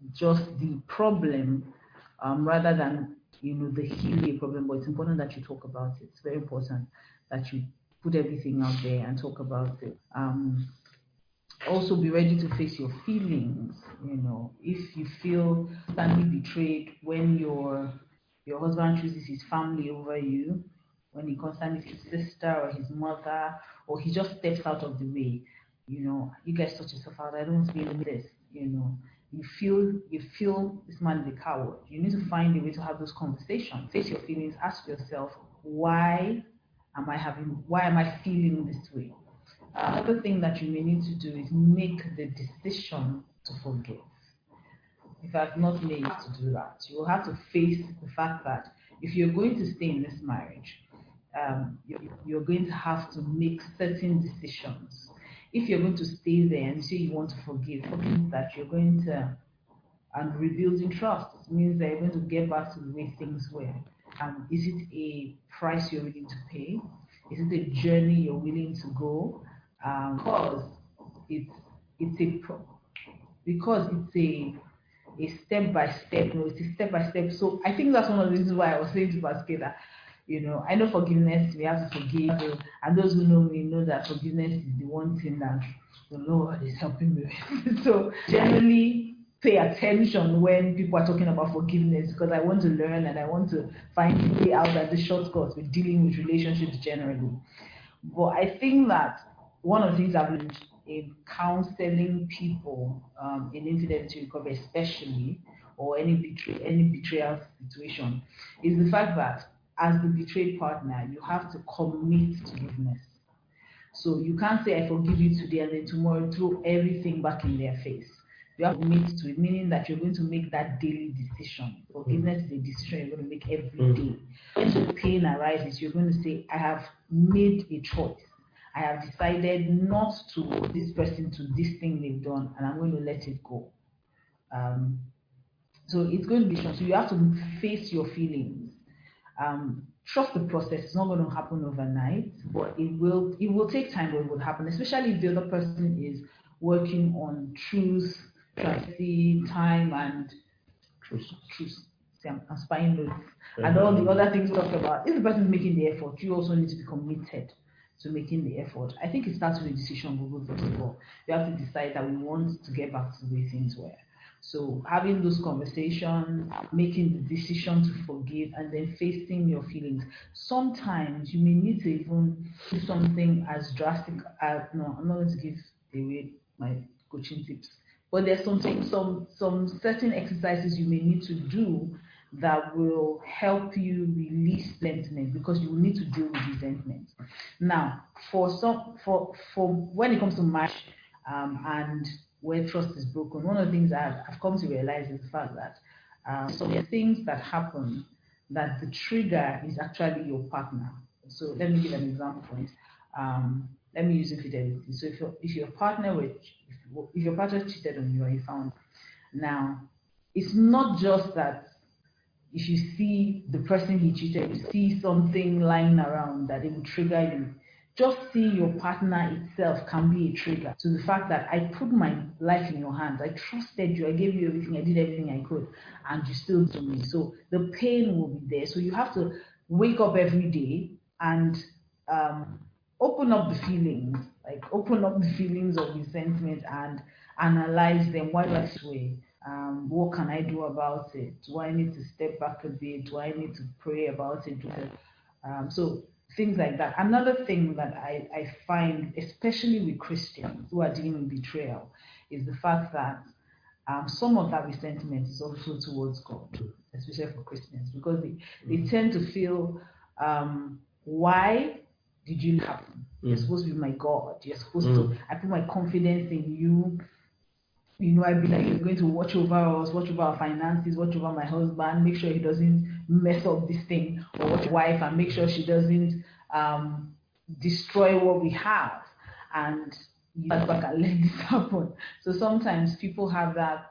Speaker 3: problem, rather than the healing problem. But it's important that you talk about it. It's very important that you put everything out there and talk about it. Also be ready to face your feelings. If you feel constantly betrayed when your husband chooses his family over you, when he constantly his sister or his mother, or he just steps out of the way, you guys sort yourself out. I don't feel this. You feel this man is a coward. You need to find a way to have those conversations. Face your feelings. Ask yourself, why am I feeling this way? Another thing that you may need to do is make the decision to forgive. if I've not made to do that, you will have to face the fact that if you're going to stay in this marriage, you're going to have to make certain decisions. If you're going to stay there and say you want to forgive, it means that you're going to, and rebuilding trust, it means that you're going to get back to the way things were. Is it a price you're willing to pay? Is it a journey you're willing to go? Because it's a step by step. It's a step by step. So I think that's one of the reasons why I was saying to Pascal that, I know forgiveness, we have to forgive. And those who know me know that forgiveness is the one thing that the Lord is helping me with. So generally pay attention when people are talking about forgiveness, because I want to learn and I want to find a way out of the shortcuts with dealing with relationships generally. But I think that one of the things I've learned in counseling people in infidelity recovery, especially, or any betrayal situation, is the fact that as the betrayed partner, you have to commit to forgiveness. So you can't say, I forgive you today, and then tomorrow throw everything back in their face. You have to commit to it, meaning that you're going to make that daily decision. Forgiveness is a decision you're going to make every day. When the pain arises, you're going to say, I have made a choice. I have decided not to hold this person to this thing they've done, and I'm going to let it go. So it's going to be strong. So you have to face your feelings. Trust the process. It's not going to happen overnight, but it will take time, but it will happen, especially if the other person is working on truth, transparency, time, and truth. See, I'm spying notes. And all the other things we talked about. If the person is making the effort, you also need to be committed to making the effort. I think it starts with a decision, first of all. You have to decide that we want to get back to the way things were. So having those conversations, making the decision to forgive, and then facing your feelings. Sometimes you may need to even do something as drastic as, no, I'm not going to give away my coaching tips, but there's some certain exercises you may need to do that will help you release resentment, because you will need to deal with resentment. Now, for when it comes to marriage and where trust is broken, one of the things I've come to realize is the fact that some things that happen, that the trigger is actually your partner. So let me give an example for this. Let me use infidelity. So if your partner cheated on you and you found, now it's not just that if you see the person he cheated, you see something lying around that it will trigger you. Just seeing your partner itself can be a trigger to the fact that I put my life in your hands. I trusted you. I gave you everything. I did everything I could, and you still do me. So the pain will be there. So you have to wake up every day and open up the feelings, open up the feelings of resentment and analyze them. Why this way? What can I do about it? Do I need to step back a bit? Do I need to pray about it? So things like that. Another thing that I find, especially with Christians who are dealing with betrayal, is the fact that some of that resentment is also towards God, especially for Christians, because they tend to feel, why did you happen? You're supposed to be my God. You're supposed to, I put my confidence in you. I be like, you're going to watch over us, watch over our finances, watch over my husband, make sure he doesn't mess up this thing, or watch wife and make sure she doesn't destroy what we have. And you back and let this happen. So sometimes people have that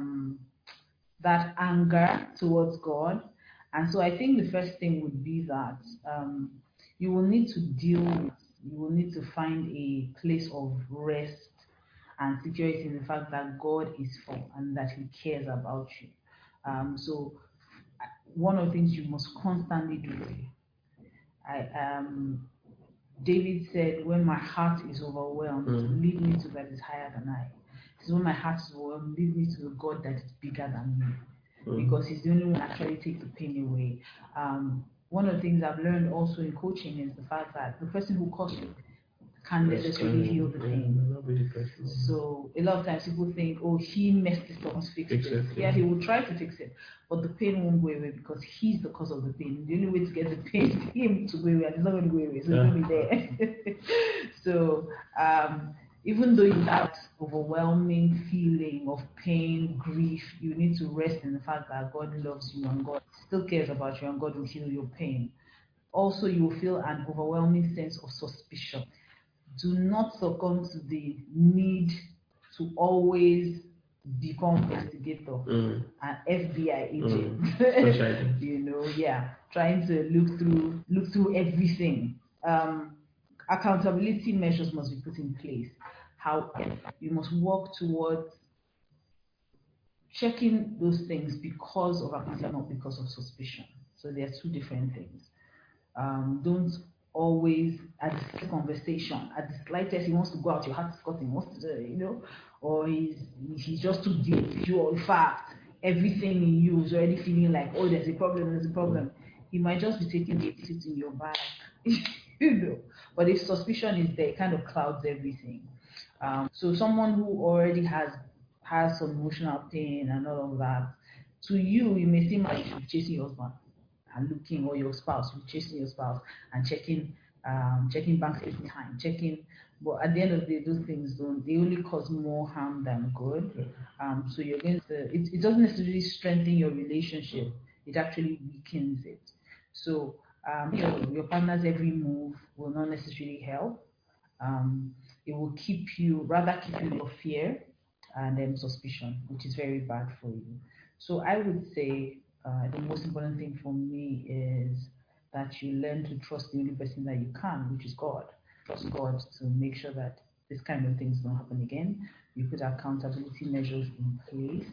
Speaker 3: anger towards God. And so I think the first thing would be that you will need to find a place of rest and security in the fact that God is for and that He cares about you. So one of the things you must constantly do. David said, when my heart is overwhelmed, lead me to that is higher than I. So when my heart is overwhelmed, lead me to the God that is bigger than me. Because He's the only one that actually takes the pain away. One of the things I've learned also in coaching is the fact that the person who caused you can't necessarily heal the pain. So a lot of times people think, oh, he messed this up, fix it. Yeah, he will try to fix it, but the pain won't go away because he's the cause of the pain. The only way to get the pain is him to go away, and it's not going to go away, so it's going to be there. So even though you have that overwhelming feeling of pain, grief, you need to rest in the fact that God loves you and God still cares about you and God will heal your pain. Also, you will feel an overwhelming sense of suspicion. Do not succumb to the need to always become investigator, an FBI agent. You know, trying to look through everything. Accountability measures must be put in place. However, you must work towards checking those things because of accountability, not because of suspicion. So there are two different things. Don't always, at the conversation, at the slightest, he wants to go out, your heart is cutting, he wants to, you know, or he's just too deep. You, in fact, everything in you is already feeling like, oh, there's a problem. He might just be taking the exit in your bag, you know. But if suspicion is there, it kind of clouds everything. So someone who already has some emotional pain and all of that, to you, it may seem like you're chasing your husband and looking, or your spouse, you're chasing your spouse and checking bank statement time, but at the end of the day, those things they only cause more harm than good. So you're going to, it doesn't necessarily strengthen your relationship, it actually weakens it. So your partner's every move will not necessarily help. It will keep you in your fear and then suspicion, which is very bad for you. So I would say the most important thing for me is that you learn to trust the only person that you can, which is God. Trust God to make sure that this kind of things don't happen again. You put accountability measures in place,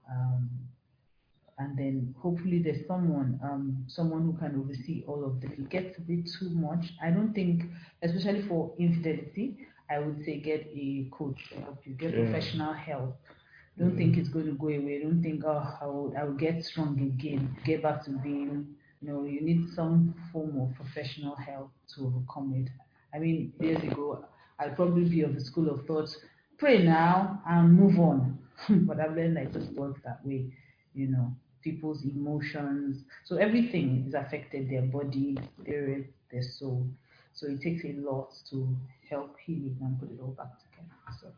Speaker 3: and then hopefully there's someone who can oversee all of this. If it gets a bit too much, I don't think, especially for infidelity, I would say get a coach to help you, get professional help. Don't think it's going to go away. Don't think, oh, I will get strong again, get back to being, you need some form of professional help to overcome it. I mean, years ago, I'd probably be of the school of thought, pray now and move on. But I've learned that it just works that way, people's emotions. So everything is affected, their body, their spirit, their soul. So it takes a lot to help heal it and put it all back together. So.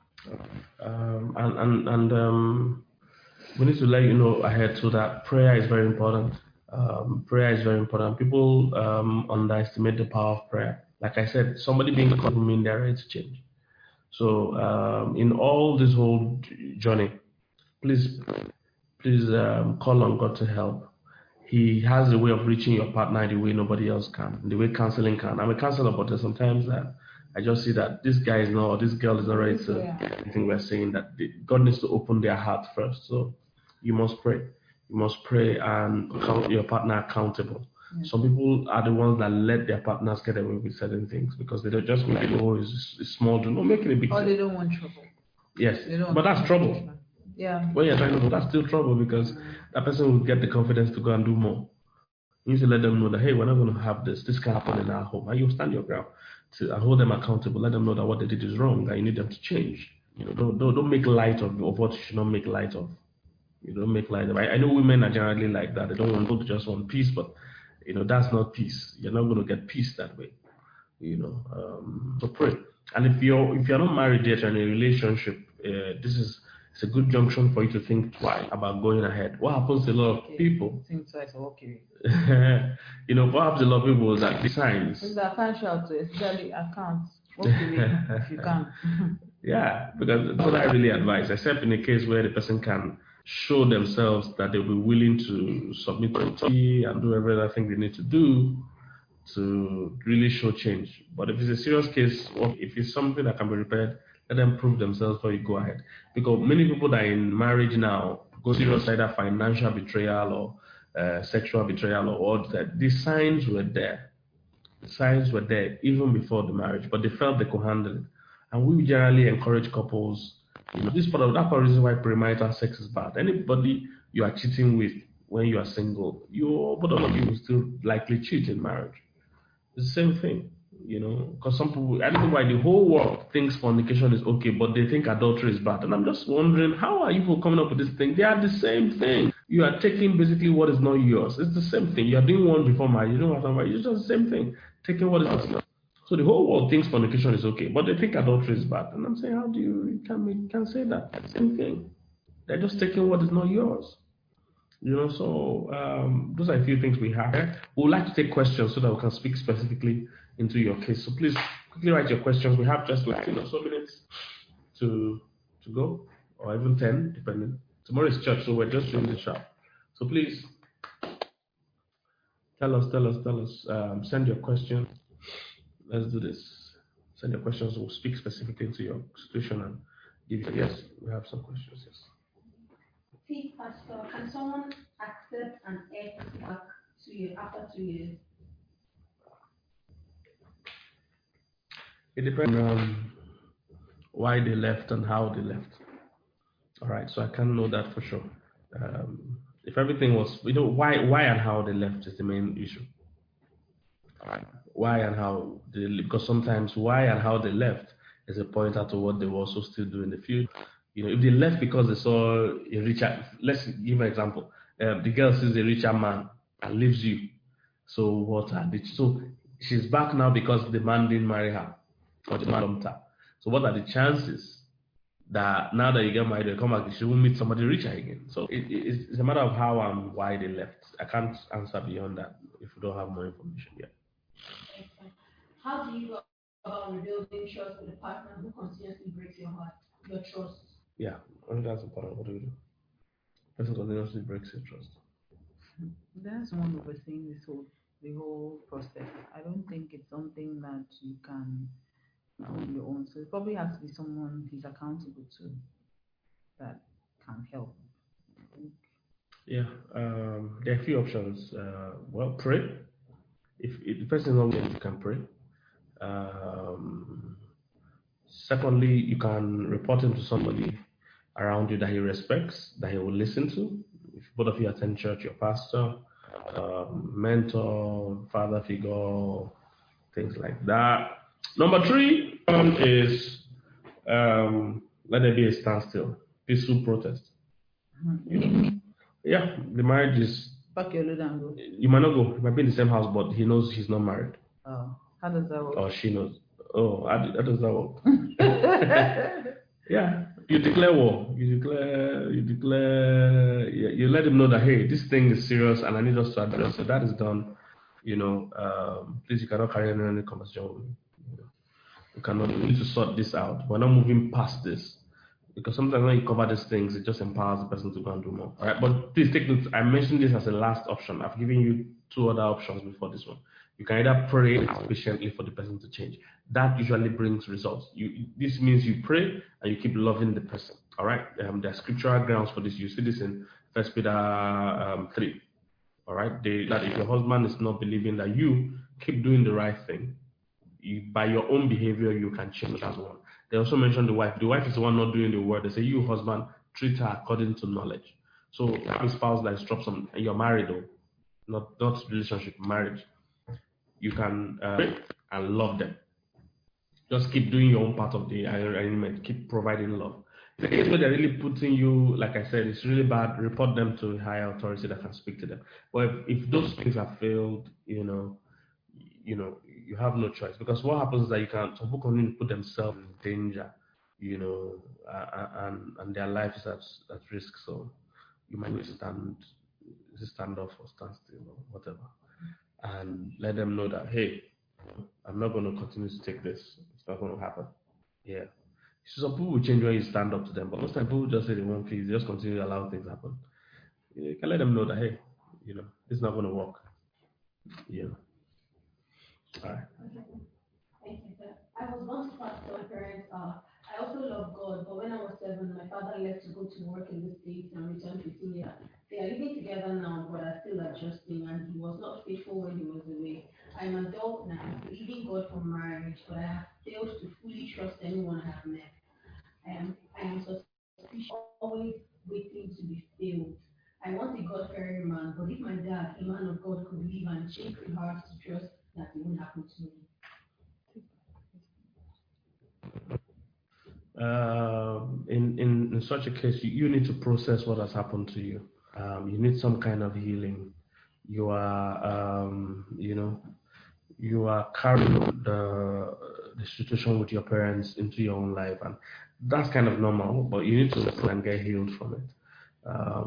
Speaker 1: We need to let you know ahead so that prayer is very important. Prayer is very important. People underestimate the power of prayer. Like I said, somebody being called will mean they're ready to change. So in all this whole journey, please call on God to help. He has a way of reaching your partner the way nobody else can, the way counseling can. I'm a counselor, but there's sometimes that I just see that this guy is not, or this girl is not ready to. I think we're saying that God needs to open their heart first. So you must pray. You must pray and hold your partner accountable. Yeah. Some people are the ones that let their partners get away with certain things because they don't just make it, oh, it's small, do not make it a big
Speaker 3: deal. Or they don't want trouble.
Speaker 1: Yes, but that's trouble.
Speaker 3: Yeah.
Speaker 1: When you're trying to do, that's still trouble because that person will get the confidence to go and do more. You need to let them know that, hey, we're not going to have this. This can happen in our home. And you stand your ground to hold them accountable. Let them know that what they did is wrong, that you need them to change. Don't make light of what you should not make light of. You don't make light of. I know women are generally like that. They don't want to just want peace, but that's not peace. You're not going to get peace that way. So pray. And if you're not married yet and in a relationship, it's a good junction for you to think twice about going ahead. What happens to a lot of people?
Speaker 3: Think twice, okay.
Speaker 1: Perhaps a lot of people is that the signs.
Speaker 3: I can't shout to, especially I can't. Okay, if you can.
Speaker 1: Yeah, because that's what I really advise, except in a case where the person can show themselves that they'll be willing to submit to authority and do every other thing they need to do to really show change. But if it's a serious case, or if it's something that can be repaired, let them prove themselves before you go ahead. Because many people that are in marriage now go through either financial betrayal or sexual betrayal or all that. The signs were there. The signs were there even before the marriage, but they felt they could handle it. And we generally encourage couples. This part of that reason why premarital sex is bad. Anybody you are cheating with when you are single, both of you will still likely cheat in marriage. It's the same thing. Because some people, I don't know why the whole world thinks fornication is okay, but they think adultery is bad. And I'm just wondering, how are you people coming up with this thing? They are the same thing. You are taking basically what is not yours. It's the same thing. You are doing one before marriage, you don't have to marry. It's just the same thing. Taking what is not yours. So the whole world thinks fornication is okay, but they think adultery is bad. And I'm saying, how do you can say that? Same thing. They're just taking what is not yours. So those are a few things we have. We would like to take questions so that we can speak specifically into your case. So please quickly write your questions. We have just like so minutes to go, or even 10, depending. Tomorrow is church, so we're just doing the sharp. So please tell us. Send your questions. Let's do this. Send your questions. We'll speak specifically into your situation and give you. Yes, we have some questions. Yes.
Speaker 2: See, Pastor, can someone accept an ex back to you after 2 years?
Speaker 1: It depends on why they left and how they left. All right, so I can't know that for sure. If everything was, why and how they left is the main issue. All right, why and how because sometimes why and how they left is a pointer to what they will also still do in the future. If they left because they saw a richer, let's give an example. The girl sees a richer man and leaves you. So what are the, so she's back now because the man didn't marry her or the man dumped her. So what are the chances that now that you get married, they come back, she will meet somebody richer again? So it's a matter of how and why they left. I can't answer beyond that if we don't have more information yet.
Speaker 2: How do you go about rebuilding trust with a partner who continuously breaks your heart, your trust?
Speaker 1: Yeah, I think that's important. What do we do? Person continuously breaks your trust.
Speaker 3: That's one overseeing the whole process. I don't think it's something that you can do on your own. So it probably has to be someone he's accountable to that can help.
Speaker 1: Yeah, there are a few options. Well, pray. If the person is not willing, you can pray. Secondly, you can report him to somebody around you that he respects, that he will listen to. If both of you attend church, your pastor, mentor, father figure, things like that. Number 3 is let there be a standstill, peaceful protest. Yeah, the marriage is.
Speaker 3: Pack your load and go.
Speaker 1: You might not go. You might be in the same house, but he knows he's not married.
Speaker 3: Oh, how does that work?
Speaker 1: Or she knows. Oh, how does that work? Yeah, you declare war. You let him know that, hey, this thing is serious and I need us to address it. That is done. Please, you cannot carry on any conversation with me. We need to sort this out. We're not moving past this. Because sometimes when you cover these things, it just empowers the person to go and do more. All right, but please take note. I mentioned this as a last option. I've given you 2 other options before this one. You can either pray patiently for the person to change. That usually brings results. This means you pray and you keep loving the person. All right. There are scriptural grounds for this. You see this in 1 Peter 3. All right. That if your husband is not believing that you keep doing the right thing, by your own behavior, you can change as one. They also mentioned the wife. The wife is the one not doing the work. They say, you husband, treat her according to knowledge. So a spouse that instructs them, and you're married though, not relationship, marriage. You can pray and love them. Just keep doing your own part of the arrangement. Keep providing love. The case where they're really putting you, like I said, it's really bad. Report them to a higher authority that can speak to them. But if those things have failed, you have no choice, because what happens is that some people continue to put themselves in danger, and their life is at risk. So you might need to stand off or stand still or whatever, and let them know that, hey, I'm not going to continue to take this. It's not going to happen. Yeah. So some people will change when you stand up to them, but most times people just say they won't feel. They just continue to allow things happen. You can let them know that, hey, this is not going to work. All right.
Speaker 2: Thank you, sir. I was once pastor. My parents are. I also love God, but when I was 7, my father left to go to work in the States and returned 15 years. They are living together now, but are still adjusting, and he was not faithful when he was away. I'm an adult now, believing God for marriage, but I have failed to fully trust anyone I have met. I am suspicious, always waiting to be failed. I want a God-fearing man, but if my dad, a man of God, could leave and change the heart to trust, that it won't happen to me.
Speaker 1: In such a case, you need to process what has happened to you. You need some kind of healing. You are, you are carrying the situation with your parents into your own life, and that's kind of normal. But you need to listen and get healed from it.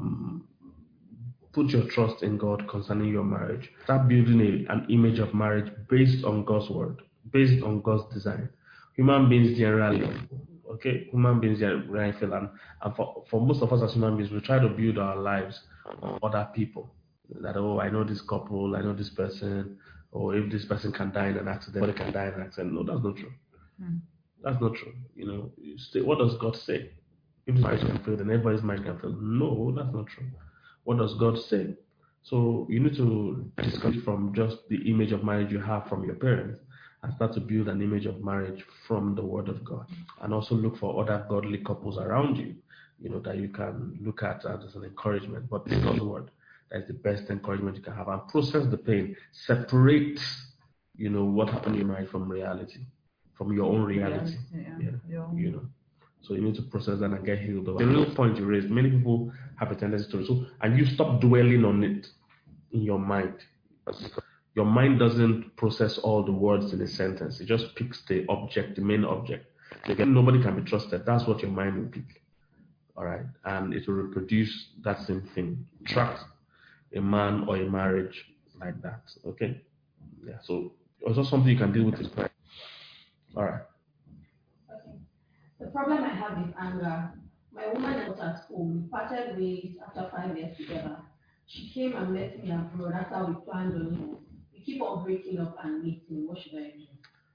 Speaker 1: Put your trust in God concerning your marriage. Start building an image of marriage based on God's word, based on God's design. Human beings generally, okay, human beings generally feel, and for most of us as human beings, we try to build our lives on other people. That, oh, I know this couple, I know this person, or if this person can die in an accident, they can die in an accident. No, that's not true. That's not true. What does God say? If this marriage can fail, then everybody's marriage can fail. No, that's not true. What does God say? So you need to disconnect from just the image of marriage you have from your parents and start to build an image of marriage from the Word of God. And also look for other godly couples around you, that you can look at as an encouragement. But this is God's Word. That is the best encouragement you can have. And process the pain. Separate, what happened in your marriage from reality, from your own reality. Yeah. So you need to process that and get healed. The real point you raised, many people have a tendency to. And you stop dwelling on it in your mind. Your mind doesn't process all the words in a sentence. It just picks the object, the main object. Again, nobody can be trusted. That's what your mind will pick. All right. And it will reproduce that same thing. Track a man or a marriage like that. Okay. Yeah. So also something you can deal with is pride. All right.
Speaker 2: The problem I have is anger. My woman was at home. We parted ways after 5 years together. She came and met me abroad after we planned on it. We keep on breaking up and meeting. What should I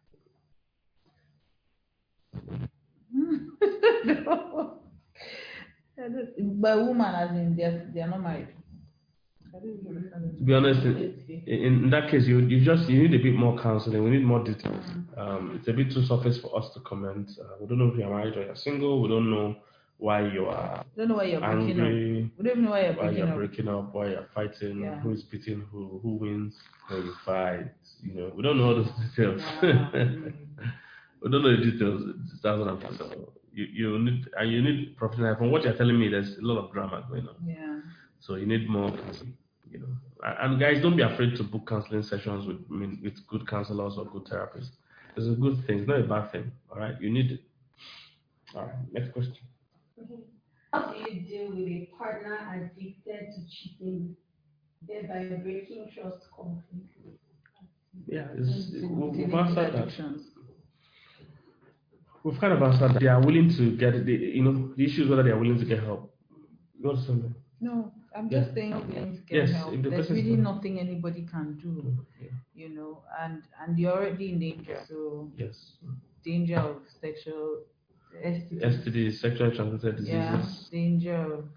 Speaker 3: do? By woman, as in they are not married.
Speaker 1: To be honest, in that case, you need a bit more counseling. We need more details. It's a bit too surface for us to comment. We don't know if you're married or you're single. We don't know why you are angry.
Speaker 3: We don't know why
Speaker 1: you're breaking up. Why you're fighting. Yeah. Who is beating who wins when you fight. We don't know all those details. We don't know the details. That's what I'm saying. So you need professional. From what you're telling me, there's a lot of drama going on.
Speaker 3: Yeah.
Speaker 1: So you need more, And guys, don't be afraid to book counseling sessions with good counselors or good therapists. It's a good thing. It's not a bad thing. All right, you need it. All right, next question.
Speaker 2: How do you deal with a partner addicted to cheating, thereby breaking trust completely?
Speaker 1: Yeah, we've answered that. We've kind of answered that. They are willing to get it. The issue is whether they are willing to get help. You want something?
Speaker 3: No, I'm just saying willing to get help. There's really nothing anybody can do, and you're already in danger. So danger of sexual
Speaker 1: STDs, sexually transmitted diseases.
Speaker 3: Yeah, danger of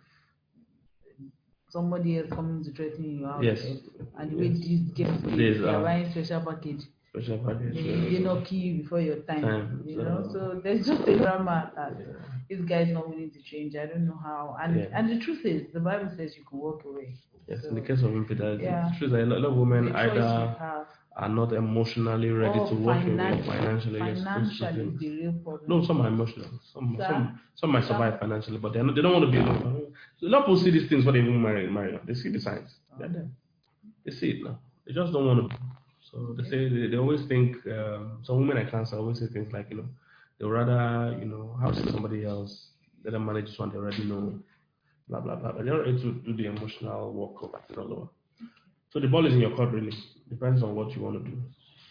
Speaker 3: somebody else coming to threaten you out.
Speaker 1: Yes.
Speaker 3: And the way these girls are buying special package. They not kill you before your time. So there's just a drama that this guy is not willing to change. I don't know how. And the truth is, the Bible says you can walk away.
Speaker 1: Yes, in the case of infidelity, the truth is a lot of women either are not emotionally ready to walk away financially.
Speaker 3: Financially is the real problem.
Speaker 1: No, some are emotional. Some might survive financially, but they don't want to be alone. So a lot of people see these things when they even marry. They see the signs. They're there. They see it now. They just don't want to. So they say they always think. Some women I counsel always say things like, they would rather have somebody else, let them manage this one they already know, blah blah blah. But they're not ready to do the emotional work of it all over. So the ball is in your court, really. Depends on what you want to do.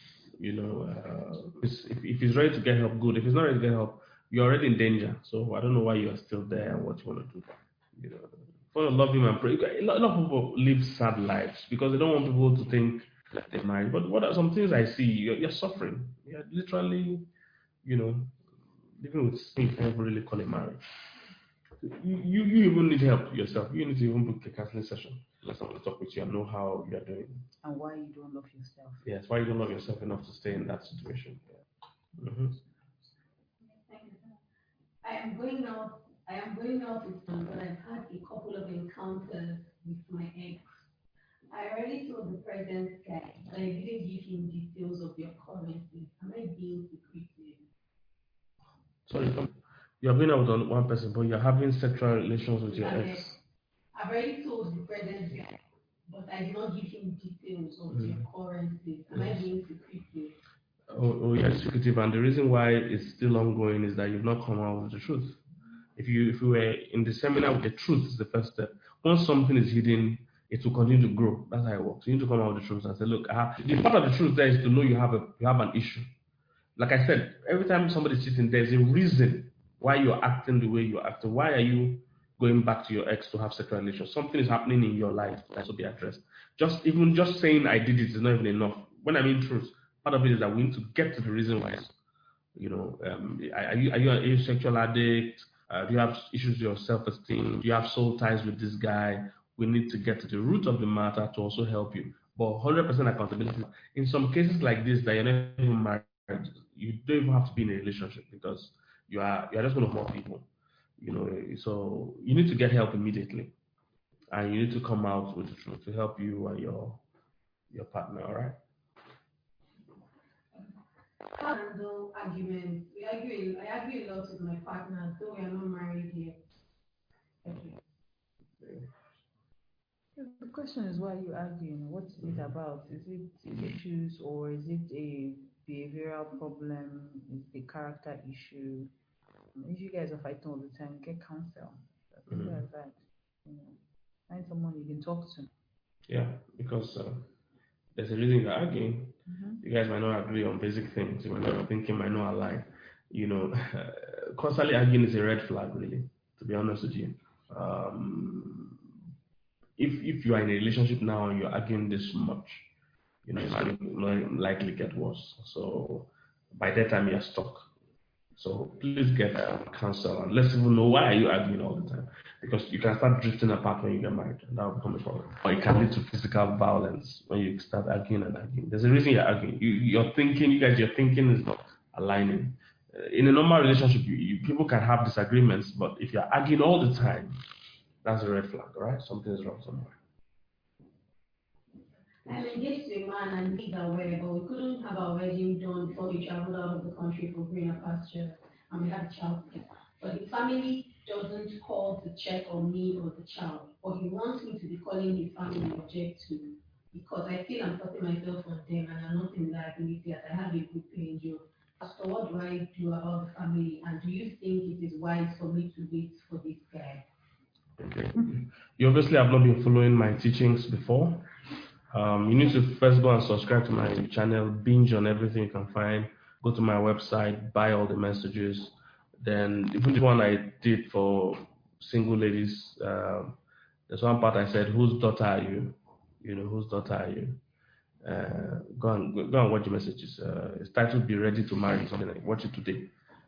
Speaker 1: If he's ready to get help, good. If he's not ready to get help, you're already in danger. So I don't know why you are still there and what you want to do. For to love him and pray. A lot of people live sad lives because they don't want people to think that they're married. But what are some things I see? You're suffering. You're literally, living with things you can't really call it marriage. You even need help yourself. You need to even book a counseling session. Let someone talk with you and know how you're doing.
Speaker 3: And why you don't love yourself.
Speaker 1: Yes, why you don't love yourself enough to stay in that situation. Yeah. Mm-hmm.
Speaker 2: I am going out with them, but I've had a couple of encounters with my ex. I already told the present guy, but I didn't give him details of the occurrences. Am I being secretive?
Speaker 1: Sorry, you're going out with one person, but you're having sexual relations with your ex.
Speaker 2: I've already told the present guy, but I did not give him details details of the occurrences? Am I being secretive?
Speaker 1: Oh, yes, secretive. And the reason why it's still ongoing is that you've not come out with the truth. If you were in the seminar with the truth is the first step. Once something is hidden, it will continue to grow. That's how it works. You need to come out with the truth and say, look, the part of the truth there is to know you have an issue. Like I said, every time somebody's cheating, there's a reason why you're acting the way you're acting. Why are you going back to your ex to have sexual relations? Something is happening in your life that should be addressed. Just saying I did it is not even enough. When I mean truth, part of it is that we need to get to the reason why. Are you a sexual addict? Do you have issues with your self-esteem? Do you have soul ties with this guy? We need to get to the root of the matter to also help you. But 100% accountability. In some cases like this, that you're not even married, you don't even have to be in a relationship because you're just going to hurt people. So you need to get help immediately, and you need to come out with the truth to help you and your partner. All right.
Speaker 2: How to handle arguments? I argue a lot with my partner, though we are not married yet. Okay.
Speaker 3: The question is, why are you arguing? What is it about? Is it issues, or is it a behavioral problem? Is it a character issue? If you guys are fighting all the time, get counsel. Simple as that. Find someone you can talk to.
Speaker 1: Yeah, because there's a reason you're arguing. You guys might not agree on basic things. You might not thinking might not align. Constantly arguing is a red flag, really. To be honest with you, if you are in a relationship now and you're arguing this much, it's going to likely get worse. So by that time you're stuck. So please get counsel and let's even know why are you arguing all the time, because you can start drifting apart when you get married, and that will become a problem. Or it can lead to physical violence when you start arguing and arguing. There's a reason you're arguing. Your thinking is not aligning. In a normal relationship, people can have disagreements, but if you're arguing all the time, that's a red flag, right? Something is wrong somewhere.
Speaker 2: I'm engaged to a man and he's aware, but we couldn't have our wedding done before we traveled out of the country for greener pastures and we had a child. But his family doesn't call to check on me or the child, but he wants me to be calling his family object to, because I feel I'm putting myself on them and I'm not in liability as I have a good paying job. So what do I do about the family, and do you think it is wise for me to wait for this guy?
Speaker 1: Okay. You obviously have not been following my teachings before. You need to first go and subscribe to my channel, binge on everything you can find, go to my website, buy all the messages. Then even the one I did for single ladies, there's one part I said, whose daughter are you? Whose daughter are you? Go and watch the messages. It's titled "Be Ready to Marry," something like. Watch it today.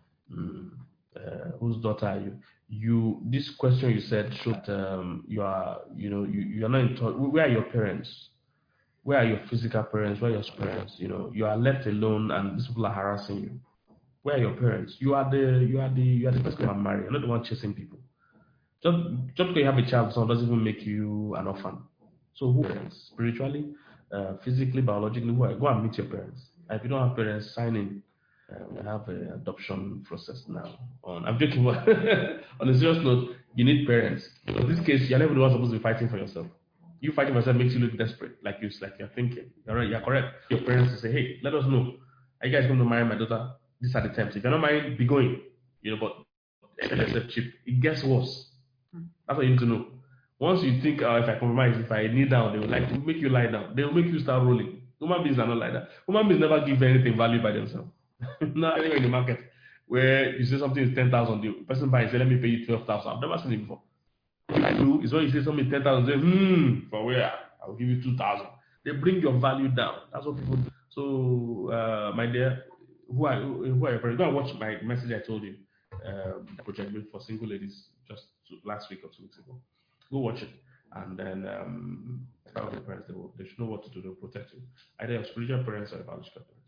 Speaker 1: Whose daughter are you? This question you said showed you are not in touch. Where are your parents? Where are your physical parents? Where are your parents? You are left alone, and these people are harassing you. Where are your parents? You are the person who are married. You're not the one chasing people. Just because you have a child, son doesn't even make you an orphan. So who are parents? Spiritually, physically, biologically, go and meet your parents. And if you don't have parents, sign in. We have an adoption process now. I'm joking, but on a serious note, you need parents. In this case, you're never the one supposed to be fighting for yourself. You fighting for yourself makes you look desperate, like you're thinking. You're correct. Your parents will say, "Hey, let us know. Are you guys going to marry my daughter? These are the terms. If you're not married, be going." But cheap. It gets worse. That's what you need to know. Once you think, if I compromise, if I kneel down, they will make you lie down. They will make you start rolling. Human beings are not like that. Human beings never give anything value by themselves. Not anywhere in the market where you say something is 10,000, the person buys, say, let me pay you 12,000. I've never seen it before. What I do is when you say something 10,000, say, for where? I'll give you 2,000. They bring your value down. That's what people do. So, my dear, who are your parents? Go and watch my message I told you. The project for single ladies just last week or 2 weeks ago. Go watch it, and then tell your parents they should know what to do. They'll protect you, either your spiritual parents or your biological parents.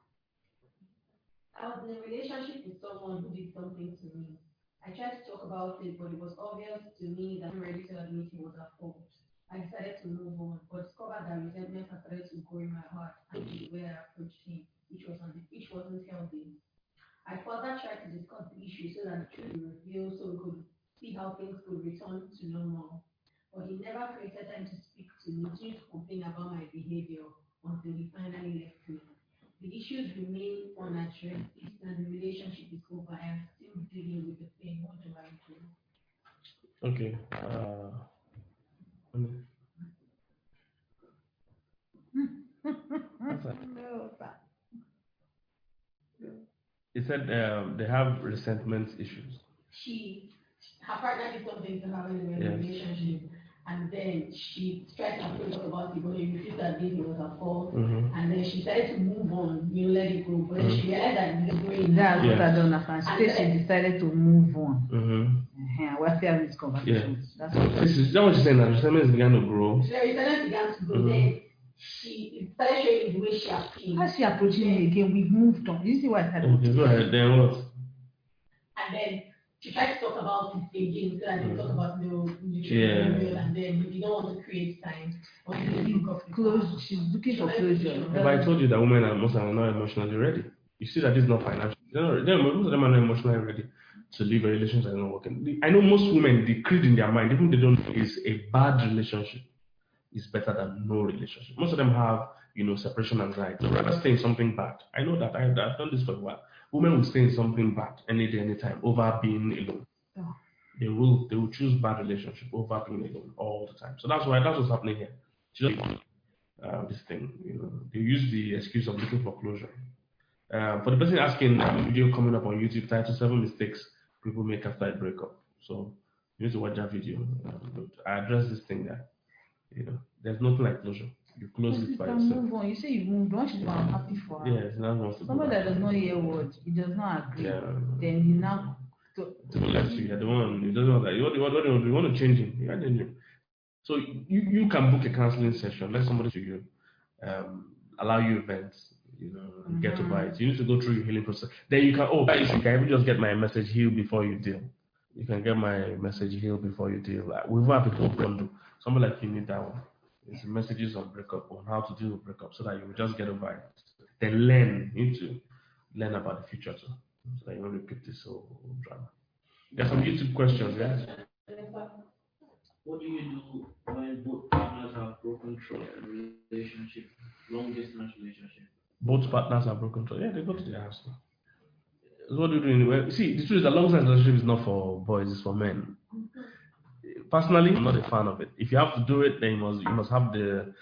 Speaker 2: I was in a relationship with someone who did something to me. I tried to talk about it, but it was obvious to me that I'm ready to admit it was at fault. I decided to move on, but discovered that resentment had started to grow in my heart and the way I approached him, which wasn't healthy. I further tried to discuss the issue so that the truth would reveal, so we could see how things could return to normal. But he never created time to speak to continue to complain about my behavior until he finally left me. The issues remain unaddressed and the relationship is over. I am still dealing with the pain. What do I do?
Speaker 1: Okay.
Speaker 3: No, sir.
Speaker 1: He said they have resentment issues.
Speaker 2: Her partner did something to her in the relationship, and then she tried to talk about it, but he refused to admit it was her fault. And then she tried to move on, let it go, but then she realized that it was going.
Speaker 3: That's what I don't understand. She said she decided to move on. We're still having this conversation. That's
Speaker 1: what she's saying. That resentment began to grow.
Speaker 2: So resentment began to grow. Then she started showing the way she appeals.
Speaker 3: How's she approaching me again? We've moved on. You see what I said?
Speaker 1: Okay, go ahead. Then what?
Speaker 2: And then she tried to talk about it again, so that they talk about the period, and then you don't want to create time.
Speaker 3: She's looking for closure.
Speaker 1: If I told you that women are most are not emotionally ready, you see that this is not financial. Most of them are not emotionally ready to leave a relationship that is not working. I know most women, the creed in their mind, even if they don't know, is a bad relationship is better than no relationship. Most of them have, separation anxiety. So rather stay in something bad. I know that I've done this for a while. Women will stay in something bad any day, anytime, over being alone.
Speaker 3: Oh.
Speaker 1: They will choose bad relationship over being alone all the time. So that's what's happening here. Just this thing, they use the excuse of looking for closure. For the person asking, video coming up on YouTube titled 7 Mistakes People Make After a Breakup. So you need to watch that video. I address this thing that there's nothing like closure. You close it by yourself.
Speaker 3: Move on. You say you moved on. She's not happy for her.
Speaker 1: Yes, now wants to.
Speaker 3: Somebody that does not hear words, he does not agree. Then he now.
Speaker 1: You're the one. He doesn't want that. You want to change him. You can't change him. So you can book a counseling session. Let somebody to you, allow you events. Get over it. You need to go through your healing process. Then you can. You can even just get my message healed before you deal. You can get my message healed before you deal. We've had people bundle. Somebody like you need that one. It's messages on breakup, on how to deal with breakup, so that you will just get over it. Then learn. You need to learn about the future too, so that you won't repeat this whole drama. There's some YouTube questions, guys.
Speaker 4: What do you do when both partners have broken trust in a relationship, long distance relationship?
Speaker 1: Both partners have broken trust. Yeah, they go to the house. So what do you do anyway? See, the truth is that long distance relationship is not for boys, it's for men. Personally, I'm not a fan of it. If you have to do it, then you must have the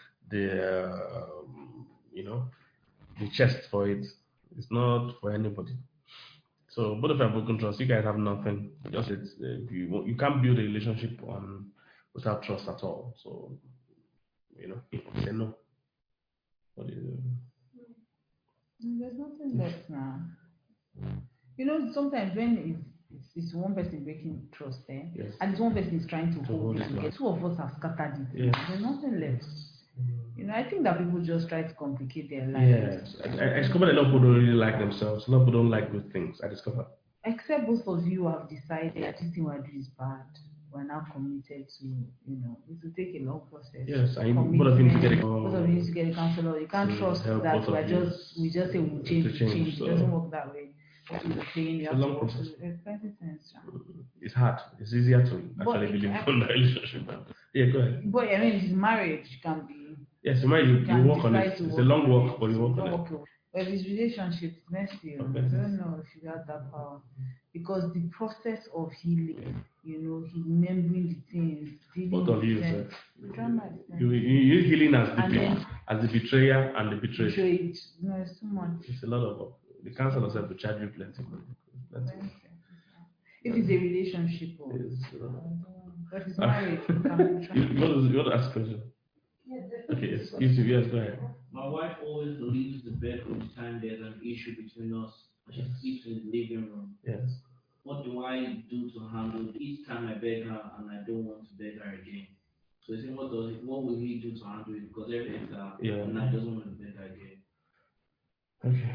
Speaker 1: chest for it. It's not for anybody. So both of you have broken trust. You guys have nothing. Just you can't build a relationship without trust at all. So say no. What do you do?
Speaker 3: There's nothing left now. Sometimes when it's one person breaking trust there, and it's one person is trying to hold it together. Two of us have scattered it.
Speaker 1: Yes.
Speaker 3: There's nothing left. I think that people just try to complicate their lives.
Speaker 1: Yes. I discovered a lot of people don't really like themselves. A lot of people don't like good things. I discovered.
Speaker 3: Except both of you have decided that this thing we're doing is bad. We're now committed to, it will take a long process.
Speaker 1: Yes, I mean, both of you need to get
Speaker 3: a counselor. You can't trust that we just say we'll change. It doesn't work that way.
Speaker 1: It's a long process. It's hard. It's easier to actually believe in a relationship. Yeah, go ahead.
Speaker 3: But his marriage can be.
Speaker 1: Yes, marriage you work on it. It's a long work, but you work on it.
Speaker 3: But his relationship, messy. I don't know if you got that power. Because the process of healing, remembering the things,
Speaker 1: both of you, you healing as the betrayer and the betrayed.
Speaker 3: No, it's too much.
Speaker 1: It's a lot of work. The counselor said to charge you plenty.
Speaker 3: If it's a relationship, but if it's marriage,
Speaker 1: you want to ask a question? Okay, yes, go ahead.
Speaker 4: My wife always leaves the bedroom each time there's an issue between us. She sleeps in the living room.
Speaker 1: Yes.
Speaker 4: What do I do to handle each time I beg her and I don't want to beg her again? So you say, what will he do to handle it? Because everything's and I doesn't want to beg her again.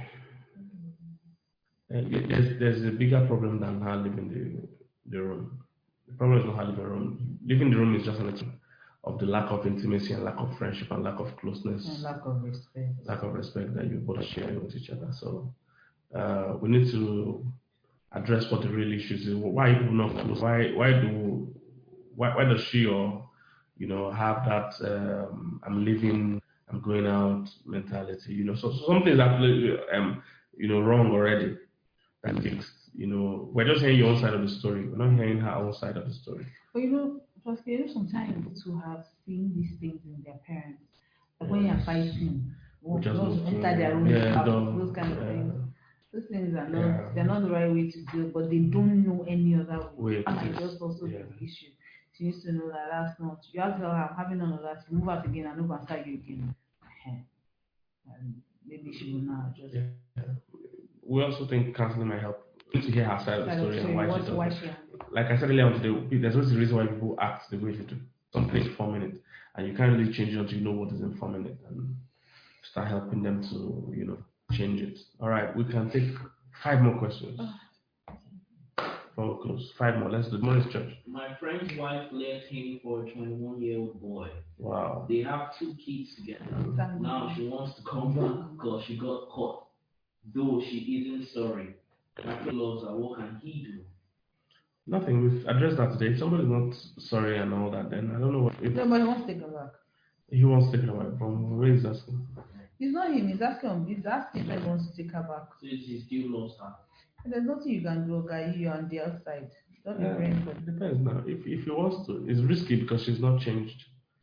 Speaker 1: Okay. There's a bigger problem than her leaving the room. The problem is not her leaving the room. Leaving the room is just an example of the lack of intimacy and lack of friendship and lack of closeness.
Speaker 3: And lack of respect.
Speaker 1: Lack of respect that you both share with each other. So we need to address what the real issues is. Why are people not close? Why does she or have that I'm living, I'm going out mentality. So something that wrong already. That fixed. We're just hearing your own side of the story. We're not hearing her own side of the story.
Speaker 3: But sometimes to have seen these things in their parents, like when you're fighting, enter their room, those kind of things. Those things are not, they're not the right way to do it, but they don't know any other way. That might just also be the issue. She needs to know that that's not, you have to tell her, I'm having none of that, move out again, and not start you again. And maybe she will not adjust.
Speaker 1: We also think counseling might help to hear her side of the story and why she does it. Like I said earlier on today, there's always a reason why people act the way they do. Something is forming it, and you can't really change it until you know what is informing it and start helping them to, change it. All right, we can take 5 more questions. Before we close, 5 more. Let's do Morris Church.
Speaker 4: My friend's wife left him for a 21-year-old boy.
Speaker 1: Wow.
Speaker 4: They have 2 kids together. Now she wants to come back because she got caught. Though she isn't sorry. My friend loves her. What can he do?
Speaker 1: Nothing. We've addressed that today. If somebody's not sorry and all that, then I don't know what.
Speaker 3: Nobody wants to take her back.
Speaker 1: He wants to take her back. From where is asking?
Speaker 3: It's not him. He's asking if he wants to take her back.
Speaker 4: So he still loves her.
Speaker 3: There's nothing you can do, guy. You're on the outside. Don't be praying for
Speaker 1: it. Depends now. If he wants to, it's risky because she's not changed.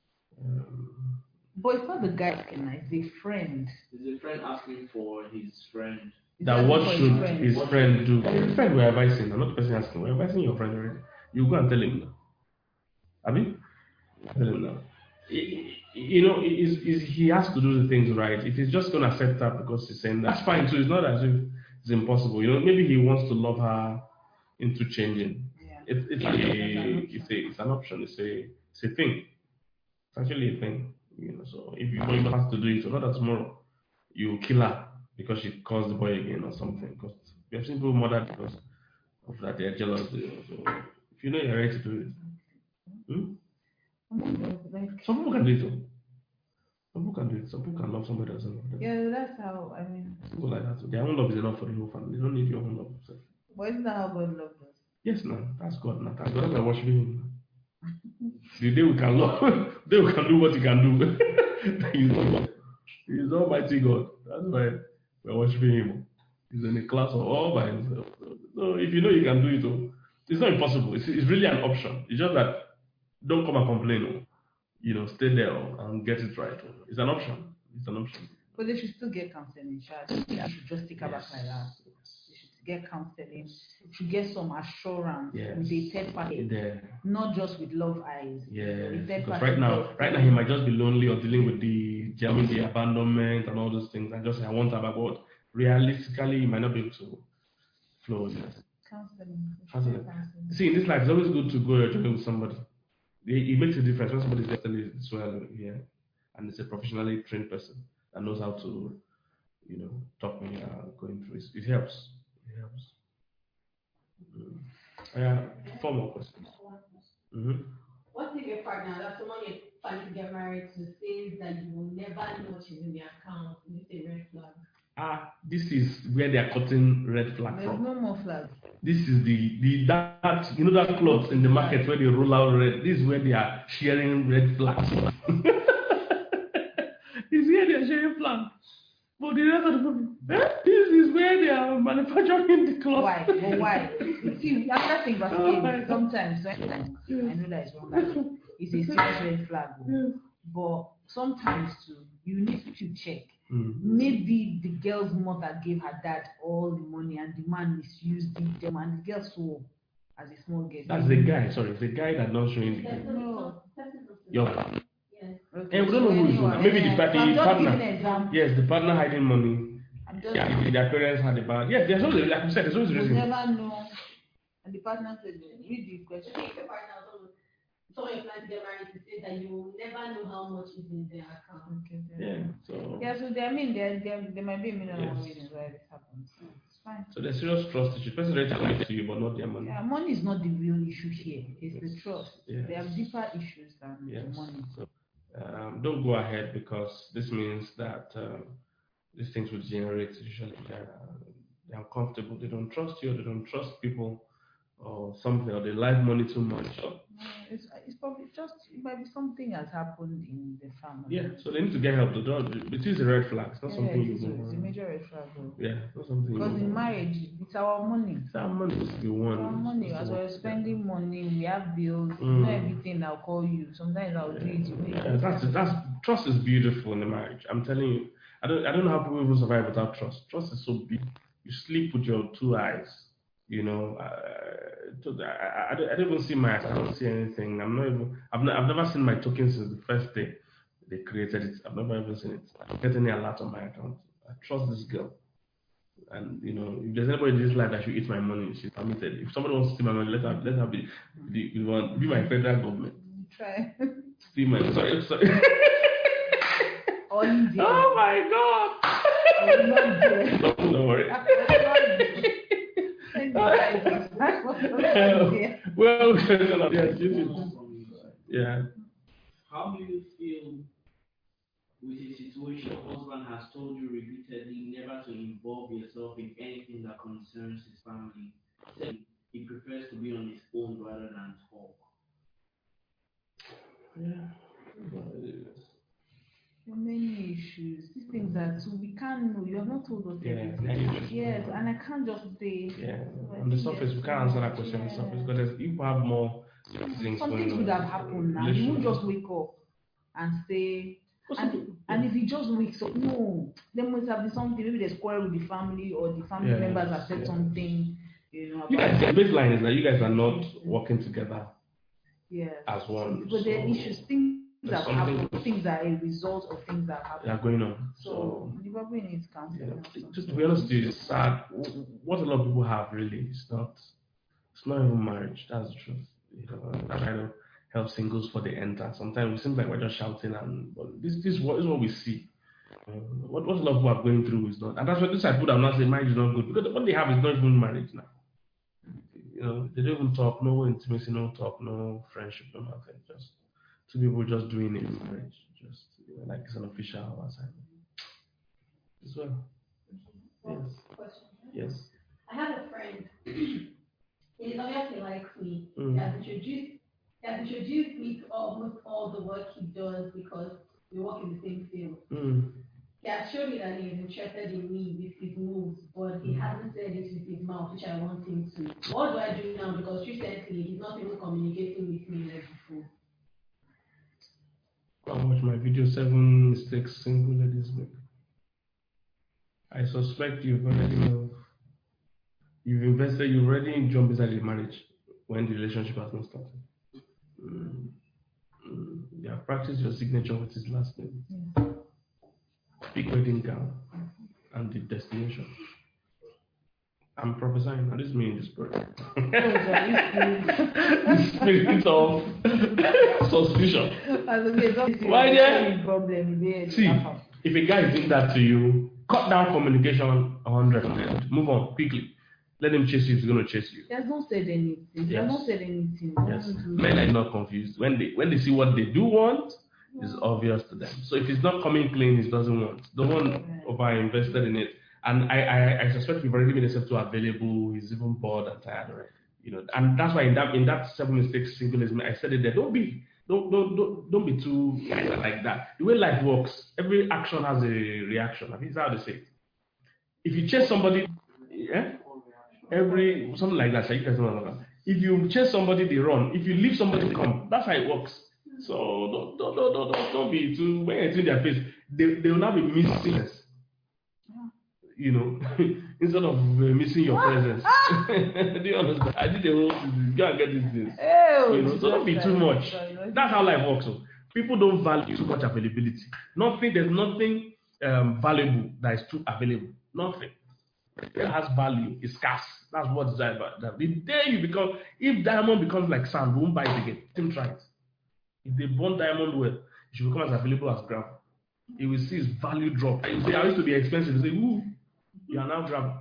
Speaker 3: But it's not the guy asking. It's a friend.
Speaker 4: It's a friend asking for his friend.
Speaker 1: That what should his friend do? The friend we're advising, I'm not the person asking. We're advising your friend already. You go and tell him now. Abi? Tell him now. He has to do the things right. If he's just going to accept her because he's saying that's fine too. It's not as if it's impossible. Maybe he wants to love her into changing.
Speaker 3: Yeah.
Speaker 1: It's an option. It's a thing. It's actually a thing. So if you know you have to do it, so not that tomorrow you kill her because she calls the boy again or something. Because we have seen people murdered because of that they're jealous. So if you know you're ready to do it. Some people can do it. Some people can do it. Some people can love somebody else.
Speaker 3: Yeah, that's how,
Speaker 1: People like that. Their own love is enough for the whole family. They don't need your own love.
Speaker 3: But isn't that how God loves us?
Speaker 1: Yes, no. That's God. Now. That's God. We're worshiping Him. The day we can love, the day we can do what He can do. He's Almighty God. That's why we're worshiping Him. He's in a class all by Himself. So if you know you can do it, it's not impossible. It's really an option. It's just that don't come and complain. Stay there and get it right. It's an option. It's an option.
Speaker 3: But they should still get counseling. They should just take her back like that. They should get counseling. They should get some assurance with a third party, not just with love eyes.
Speaker 1: Yeah. Because right now he might just be lonely or dealing with the abandonment and all those things, and just say I want her back. But realistically, he might not be able to flow with that. Counseling. See, in this life, it's always good to go a journey with somebody. It makes a difference when somebody's actually well here, and it's a professionally trained person that knows how to, talk when you are going through it. It helps. It helps. 4 more questions.
Speaker 2: What if your partner, that's someone you're planning to get married to, says that you will never know what is in their account? Is it a red flag?
Speaker 1: This is where they are cutting red flag
Speaker 3: There's
Speaker 1: from.
Speaker 3: no more flags.
Speaker 1: This is that cloth in the market where they roll out red. This is where they are sharing red flags. It's where they are sharing flags. But the rest of the people, this is where they are manufacturing the cloth.
Speaker 3: Why? But why? See, another thing about sometimes I know that it's wrong. It's a serious red flag. But sometimes too, you need to check. Maybe the girl's mother gave her dad all the money and the man misused it, and the girl saw as a small girl.
Speaker 1: That's the guy, sorry, the guy that not showing the girl.
Speaker 3: No.
Speaker 1: Okay, we don't know who is doing. Maybe the partner. Yes, the partner hiding money. Their parents had the bad. Yes, there's always, like we said, there's always a reason.
Speaker 3: You never know. And the partner said, read the question.
Speaker 2: So you're planning to get married to say that you will never know how much is in their account.
Speaker 1: Okay. So
Speaker 3: there might be a million reasons why this happens. So it's fine.
Speaker 1: So there's serious trust issue. Person ready to commit to you, but not their money.
Speaker 3: Yeah, money is not the real issue here. It's the trust. There are deeper issues than the money.
Speaker 1: So, don't go ahead because this means that these things will generate usually they're uncomfortable. They don't trust you. They don't trust people or something, or they like money too much.
Speaker 3: It's probably just, it might be something has happened in the family.
Speaker 1: Yeah, so they need to get help. It is a red flag. It's not something you
Speaker 3: it's a major red flag.
Speaker 1: Yeah, not something.
Speaker 3: Because in marriage, it's our money.
Speaker 1: It's our money. It's our
Speaker 3: money. As we're spending money, we have bills. Not everything I'll call you. Sometimes I'll do it.
Speaker 1: That's trust is beautiful in the marriage. I'm telling you. I don't know how people even survive without trust. Trust is so big. You sleep with your two eyes. You know, I don't even see my. I don't see anything. I've never seen my token since the first day they created it. I've never even seen it. I don't get any alert on my account. I trust this girl. And you know, if there's anybody in this life that should eat my money, she's permitted. If somebody wants to steal my money, let her be my federal government.
Speaker 3: Try.
Speaker 1: Steal my sorry. Oh my God! Don't worry. Well, yeah.
Speaker 4: How do you feel with a situation your husband has told you repeatedly never to involve yourself in anything that concerns his family? He prefers to be on his own rather than talk.
Speaker 3: Yeah. There are many issues. These things that we can't know. You have not told us everything. Yes, and I can't just say.
Speaker 1: Yeah, on the surface, we can't answer that question on the surface because you have more things.
Speaker 3: Some things would have happened now. You won't just wake up and say. And if he just wakes up, no, there must have been something. Maybe there's quarrel with the family, or the family members have said something. You know.
Speaker 1: You guys, the baseline is that you guys are not working together.
Speaker 3: Yes.
Speaker 1: As one.
Speaker 3: But there are issues, things that happen, things that are a result of things that happen.
Speaker 1: They are going on. So
Speaker 3: the probably needs counseling.
Speaker 1: Just to be honest with you, it's sad. What a lot of people have really, it's not even marriage. That's the truth. You know, I try to help singles for the enter. Sometimes it seems like we're just shouting, but this is what we see. What a lot of people are going through is not, and that's what this I put. I'm not saying marriage is not good because what they have is not even marriage now. You know, they don't even talk, no intimacy, no talk, no friendship, no nothing. Just two people just doing it in marriage, just like it's an official assignment. As well. Yes.
Speaker 2: Question.
Speaker 1: Yes.
Speaker 2: I have a friend. He obviously likes me. He has introduced me to almost all the work he does because we work in the same field. He has shown me that he is interested in me with his moves, but he hasn't said it with his mouth, which I want him to. What do I do now? Because recently he's not even communicating with me like before.
Speaker 1: I watch my video 7 mistakes single ladies make. I suspect you've already jumped inside the marriage when the relationship has not started. You have practiced your signature with his last name. Big wedding gown and the destination. I'm prophesying, now this is me in the spirit. The spirit of suspicion. Why there? See, if a guy is doing that to you, cut down communication 100%. Move on quickly. Let him chase you if he's going to chase you.
Speaker 3: He has not said anything. Yes. He has not said anything.
Speaker 1: Yes. Men are not confused. When they see what they do want, it's obvious to them. So if he's not coming clean, he doesn't want. The one over invested in it. And I suspect we've already made himself too available. He's even bored and tired already. You know, and that's why in that 7 mistakes singleism, I said it there. Don't be too like that. The way life works, every action has a reaction. I think that's how they say it. If you chase somebody, something like that. If you chase somebody, they run. If you leave somebody, they come. That's how it works. So don't be too, when it's in their face, they will not be missing. You know, instead of missing your presence. Do you understand? I did the whole thing. Go and get these things. You know, so don't be too much. That's how life works. So people don't value too much availability. There's nothing valuable that is too available. Nothing. It has value. It's scarce. That's what it's about. The day you become, if diamond becomes like sand, we won't buy it again. Let him try it. If they burn diamond well, it should become as available as gravel. He will see his value drop. He say, I used to be expensive. He say, ooh, you are now gravel.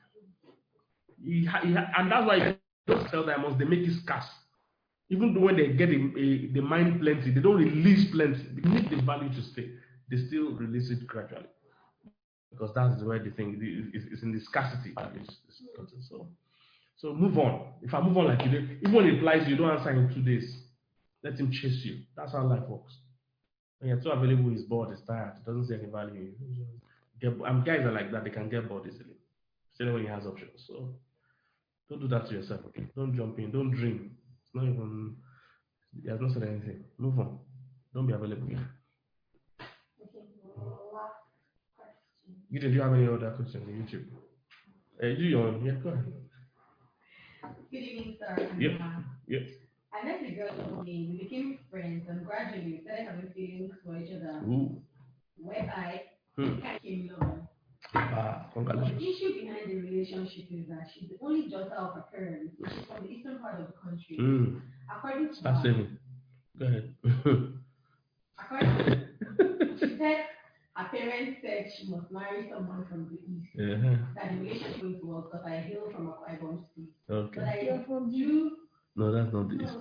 Speaker 1: And that's why those sell diamonds, they make it scarce. Even though when they get the mine plenty, they don't release plenty. They need the value to stay. They still release it gradually. Because that's where the thing is in the scarcity. So So move on. If I move on like you did, even when it applies, you don't answer in 2 days. Let him chase you. That's how life works. When you're too available, he's bored, he's tired, he doesn't see any value. Guys are like that, they can get bored easily. Especially when he has options. So don't do that to yourself, okay? Don't jump in, don't dream. It's not even, he has not said anything. Move on. Don't be available.
Speaker 2: Okay, last question.
Speaker 1: You did you have any other questions on YouTube? Do your own. Yeah, go ahead.
Speaker 2: Good evening, sir.
Speaker 1: Yep.
Speaker 2: I met a girl one day, we became friends, and gradually we started having feelings for each other.
Speaker 1: Ooh.
Speaker 2: Whereby we became lovers.
Speaker 1: Ah, congratulations.
Speaker 2: The issue behind the relationship is that she's the only daughter of her parents. She's from the eastern part of the country. According to
Speaker 1: Start saving. Go ahead.
Speaker 2: She said her parents said she must marry someone from the east. That the relationship will work because I hail from Akwa Ibom State.
Speaker 1: Okay.
Speaker 2: But I hail from you.
Speaker 1: No, that's not the east.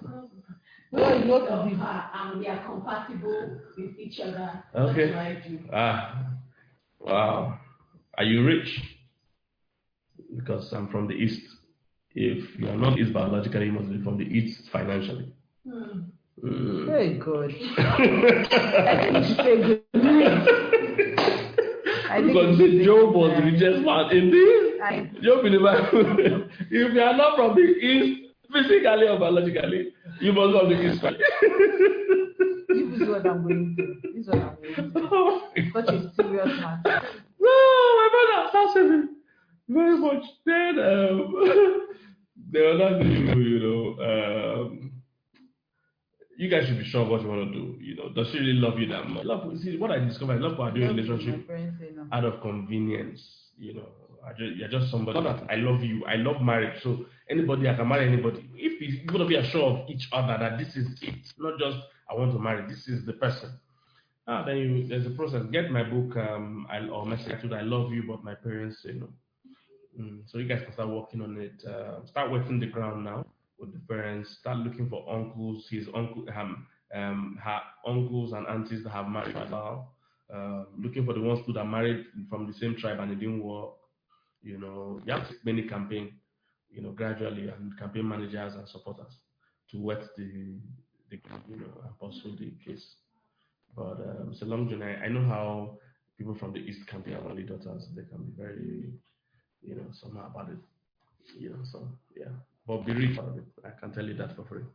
Speaker 2: And we are compatible with each other.
Speaker 1: Okay.
Speaker 2: What do I do?
Speaker 1: Wow. Are you rich? Because I'm from the east. If you are not east biologically, you must be from the east financially.
Speaker 3: Very good. I think you should say good night.
Speaker 1: Because Job was the richest man in this. Job in the Bible. If you are not from the east, physically or biologically, you must be from the east.
Speaker 3: This is what I'm going to. Such a serious matter.
Speaker 1: No, my brother, start saving very much. Then they were not doing, you guys should be sure of what you want to do. Does she really love you that much? See, what I discovered, love for doing relationship out of convenience. You're just somebody. Not that I love you. I love marriage. So anybody, I can marry anybody. If you're going to be assured of each other that this is it, not just I want to marry. This is the person. Then there's a process. Get my book. Or message to I love you, but my parents say no. So you guys can start working on it. Start working the ground now with the parents. Start looking for uncles. His uncle, her uncles and aunties that have married as well. Looking for the ones who are married from the same tribe and it didn't work. You have to take many campaign, gradually, and campaign managers and supporters to work the and pursue the case. But it's a long journey. I know how people from the east can be our only daughters. They can be very, somehow about it. So yeah. But be rich out of it. I can tell you that for free.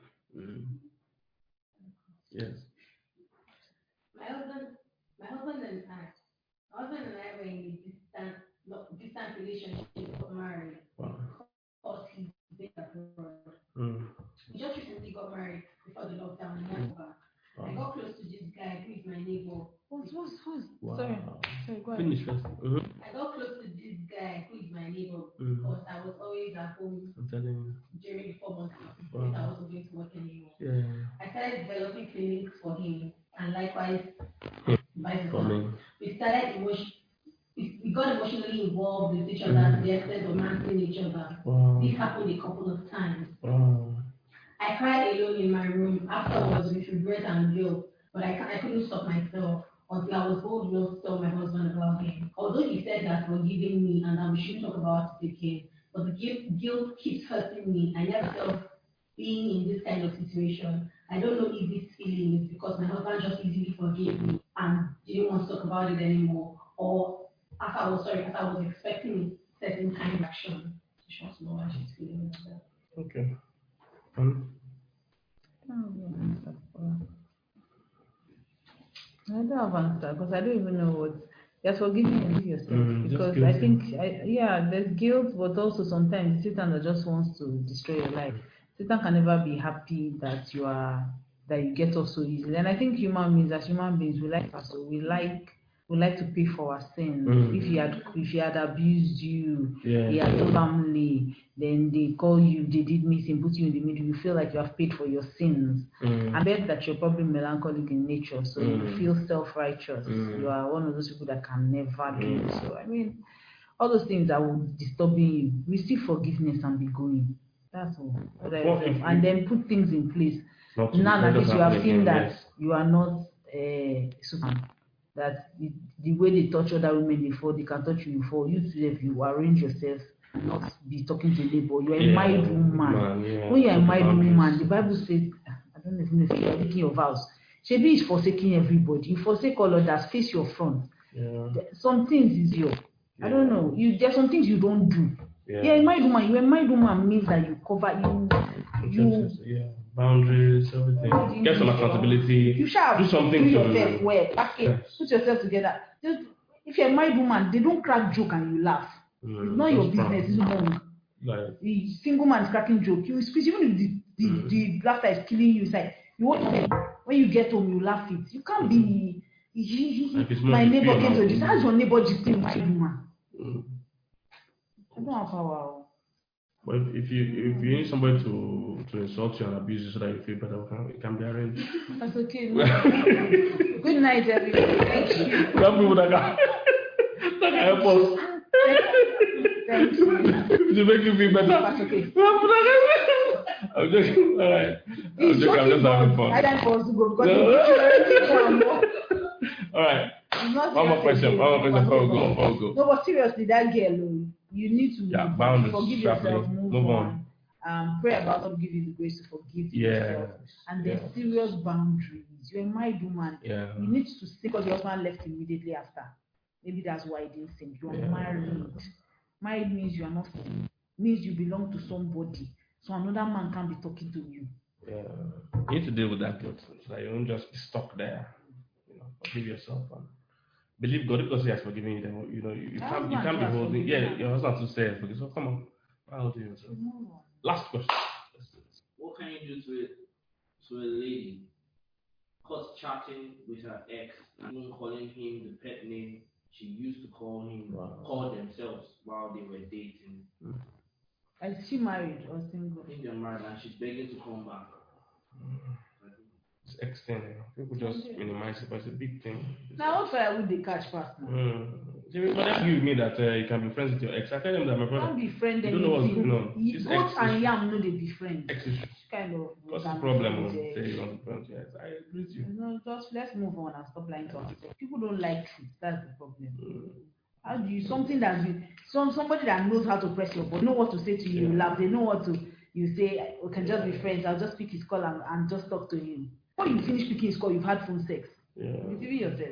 Speaker 1: Yes.
Speaker 2: My husband and I were in a distant relationship, got married.
Speaker 1: Wow.
Speaker 2: Because he's been abroad. He just recently got married before the lockdown and went back. Wow. I got close to this guy who is my neighbor.
Speaker 3: What?
Speaker 1: Wow.
Speaker 3: Sorry, go ahead.
Speaker 1: Finish first.
Speaker 2: I got close to this guy who is my neighbor because I was always at home during the 4 months since I wasn't going to work anymore.
Speaker 1: Yeah.
Speaker 2: I started developing clinics for him, and likewise, vice versa. We got emotionally involved with each other to the extent of romancing each other. Wow. This happened a couple of times.
Speaker 1: Wow.
Speaker 2: I cried alone in my room afterwards with regret and guilt, but I couldn't stop myself until I was bold enough to tell my husband about him. Although he said that forgiving me and that we shouldn't talk about it again, but the guilt keeps hurting me. I never felt being in this kind of situation. I don't know if this feeling is because my husband just easily forgave me and didn't want to talk about it anymore, or as I was expecting a certain kind of action. She wants to know why she's feeling like that.
Speaker 1: Okay.
Speaker 3: I don't have answer because I don't even know what. Just forgiving yourself because I think there's guilt, but also sometimes Satan that just wants to destroy your life. Satan can never be happy that you get off so easily. And I think human beings, as human beings, we like to pay for our sins. If he had abused you, he had no family, then they call you, they did missing, put you in the middle, you feel like you have paid for your sins. I bet that you're probably melancholic in nature, so you feel self-righteous. You are one of those people that can never do it. So all those things that will disturb you, receive forgiveness and be going. That's all. And then put things in place. Now that you have seen that you are not Superman, that the way they touch other women before, they can touch you before. You too, if you arrange yourself not be talking to a neighbor. You're a married woman. When you're a married woman, the Bible says, I don't even know if you're taking your vows. Shebi is forsaking everybody. You forsake all others, face your front. Some things is your, I don't know. There's some things you don't do. You're a married woman. You're a married woman means that you cover
Speaker 1: boundaries, everything. Get some accountability.
Speaker 3: You shall
Speaker 1: do something
Speaker 3: do yourself well. Put yourself together. Just if you're a married woman, they don't crack joke and you laugh. It's not your business. It's wrong. The single man is cracking joke. You will speak even if the laughter is killing you. It's like you want when you get home you laugh it. You can't be. My neighbor came to this. How's your neighbor gisting married woman? I don't have power.
Speaker 1: But if you need somebody to insult you and abuse you so that you feel better, it can be arranged.
Speaker 3: That's okay. Good night, everybody. Thank you.
Speaker 1: Some people that can help us.
Speaker 3: Thank you.
Speaker 1: To make you feel better.
Speaker 3: That's okay.
Speaker 1: I'm joking. All right. I'm joking. I'm just having fun.
Speaker 3: I don't want to go because
Speaker 1: all right. One more question before we go.
Speaker 3: No, but seriously, that girl, you need to
Speaker 1: boundaries,
Speaker 3: forgive yourself, move on. Pray about God give you the grace to forgive yourself. And there's serious boundaries. You're a married woman. You need to sing because your husband left immediately after. Maybe that's why he didn't sing. You are married. Married means you are not free. Means you belong to somebody. So another man can't be talking to you.
Speaker 1: You need to deal with that guilt. So that you don't just be stuck there. Forgive yourself and believe God because He has forgiven you. Then you can't be holding. Your husband to say it. So come on, I'll do yourself. Last question.
Speaker 4: What can you do to a lady caught chatting with her ex, even calling him the pet name she used to call themselves while they were dating?
Speaker 3: Is she married or single?
Speaker 4: I think they're married and she's begging to come back.
Speaker 1: It's extended. People just minimize it, but it's a big thing.
Speaker 3: Now, what fire would they catch fast now?
Speaker 1: But you mean that you can be friends with your ex? I tell them that my brother.
Speaker 3: Can't be friends.
Speaker 1: You don't know what's going on.
Speaker 3: Goat and yam know they be friends.
Speaker 1: Ex issues.
Speaker 3: Kind of.
Speaker 1: What's the problem? Say you want to be friends? Yes, I agree with you.
Speaker 3: No, just let's move on and stop lying to ourselves. People don't like truth. That's the problem. How do you something that's been somebody that knows how to press your button, know what to say to you, laugh, they know what to you say, we can just be friends, I'll just pick his call and just talk to him. When you finish picking his call, you've had phone sex. You see yourself.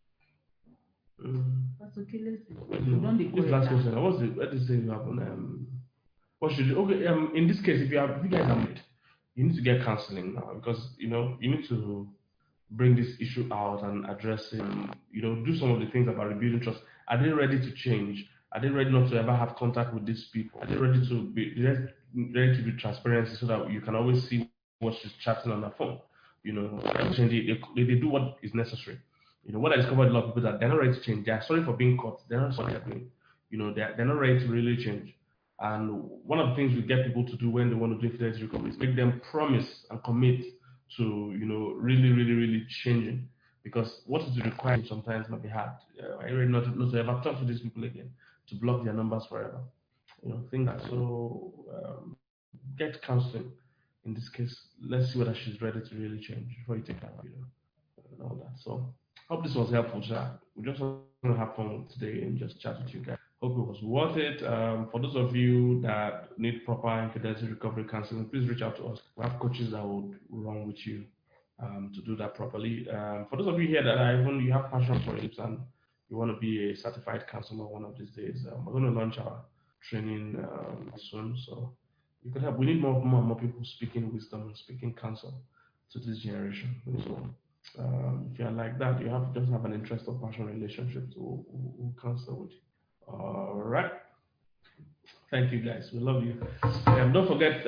Speaker 3: That's okay, let's see.
Speaker 1: This last question. What does it happen? What should you in this case if you guys are married, you need to get counseling now because you need to bring this issue out and address it, do some of the things about rebuilding trust. Are they ready to change? Are they ready not to ever have contact with these people? Are they ready to be transparency so that you can always see what she's chatting on her phone? They do what is necessary. What I discovered a lot of people that they're not ready to change. They're sorry for being caught. They're not sorry for being, they're not ready to really change. And one of the things we get people to do when they want to do infidelity recovery is make them promise and commit to, really, really, really changing. Because what is required sometimes might be hard. I really not to ever talk to these people again, to block their numbers forever. Think that. So get counseling in this case. Let's see whether she's ready to really change before you take that video and all that. So hope this was helpful, Jack. We just want to have fun today and just chat with you guys. Hope it was worth it. For those of you that need proper infidelity recovery counseling, please reach out to us. We have coaches that will run with you to do that properly. For those of you here that you have passion for it and you want to be a certified counselor one of these days, we're going to launch our training soon. So you could help. We need more people speaking wisdom and speaking counsel to this generation. So if you're like that, you just have an interest or passion relationship to who counsel with you. All right. Thank you, guys. We love you. Don't forget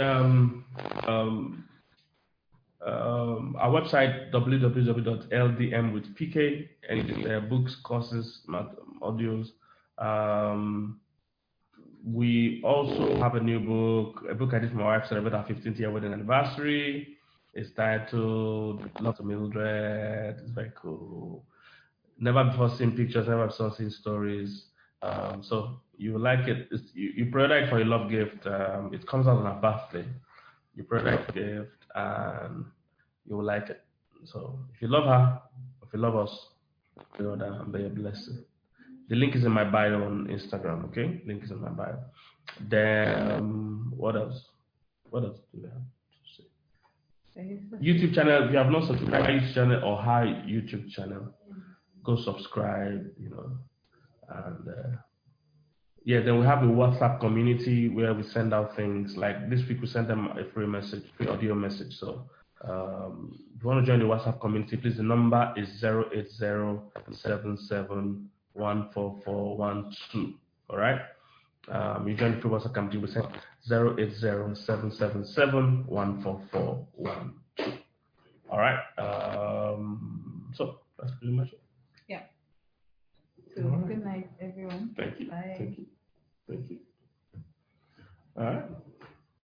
Speaker 1: our website www.ldmwithpk. Anything books, courses, audios. We also have a new book, a book I did for my wife celebrate our 15th year wedding anniversary. It's titled Lots of Mildred. It's very cool. Never before seen pictures, never before seen stories. So you will like it. You pre-order it for your love gift. It comes out on her birthday. You pre-order a gift and you will like it. So if you love her, if you love us, pre-order and be a blessing. The link is in my bio on Instagram. Okay, link is in my bio. Then what else? What else do we have to say? YouTube channel. If you have not subscribed to my YouTube channel or Hi YouTube channel, go subscribe. You know, and yeah, then we have a WhatsApp community where we send out things like this week. We sent them a free message, free audio message. So if you want to join the WhatsApp community, please. The number is 08077144112. All right. You join the free WhatsApp community. We send 08077714412.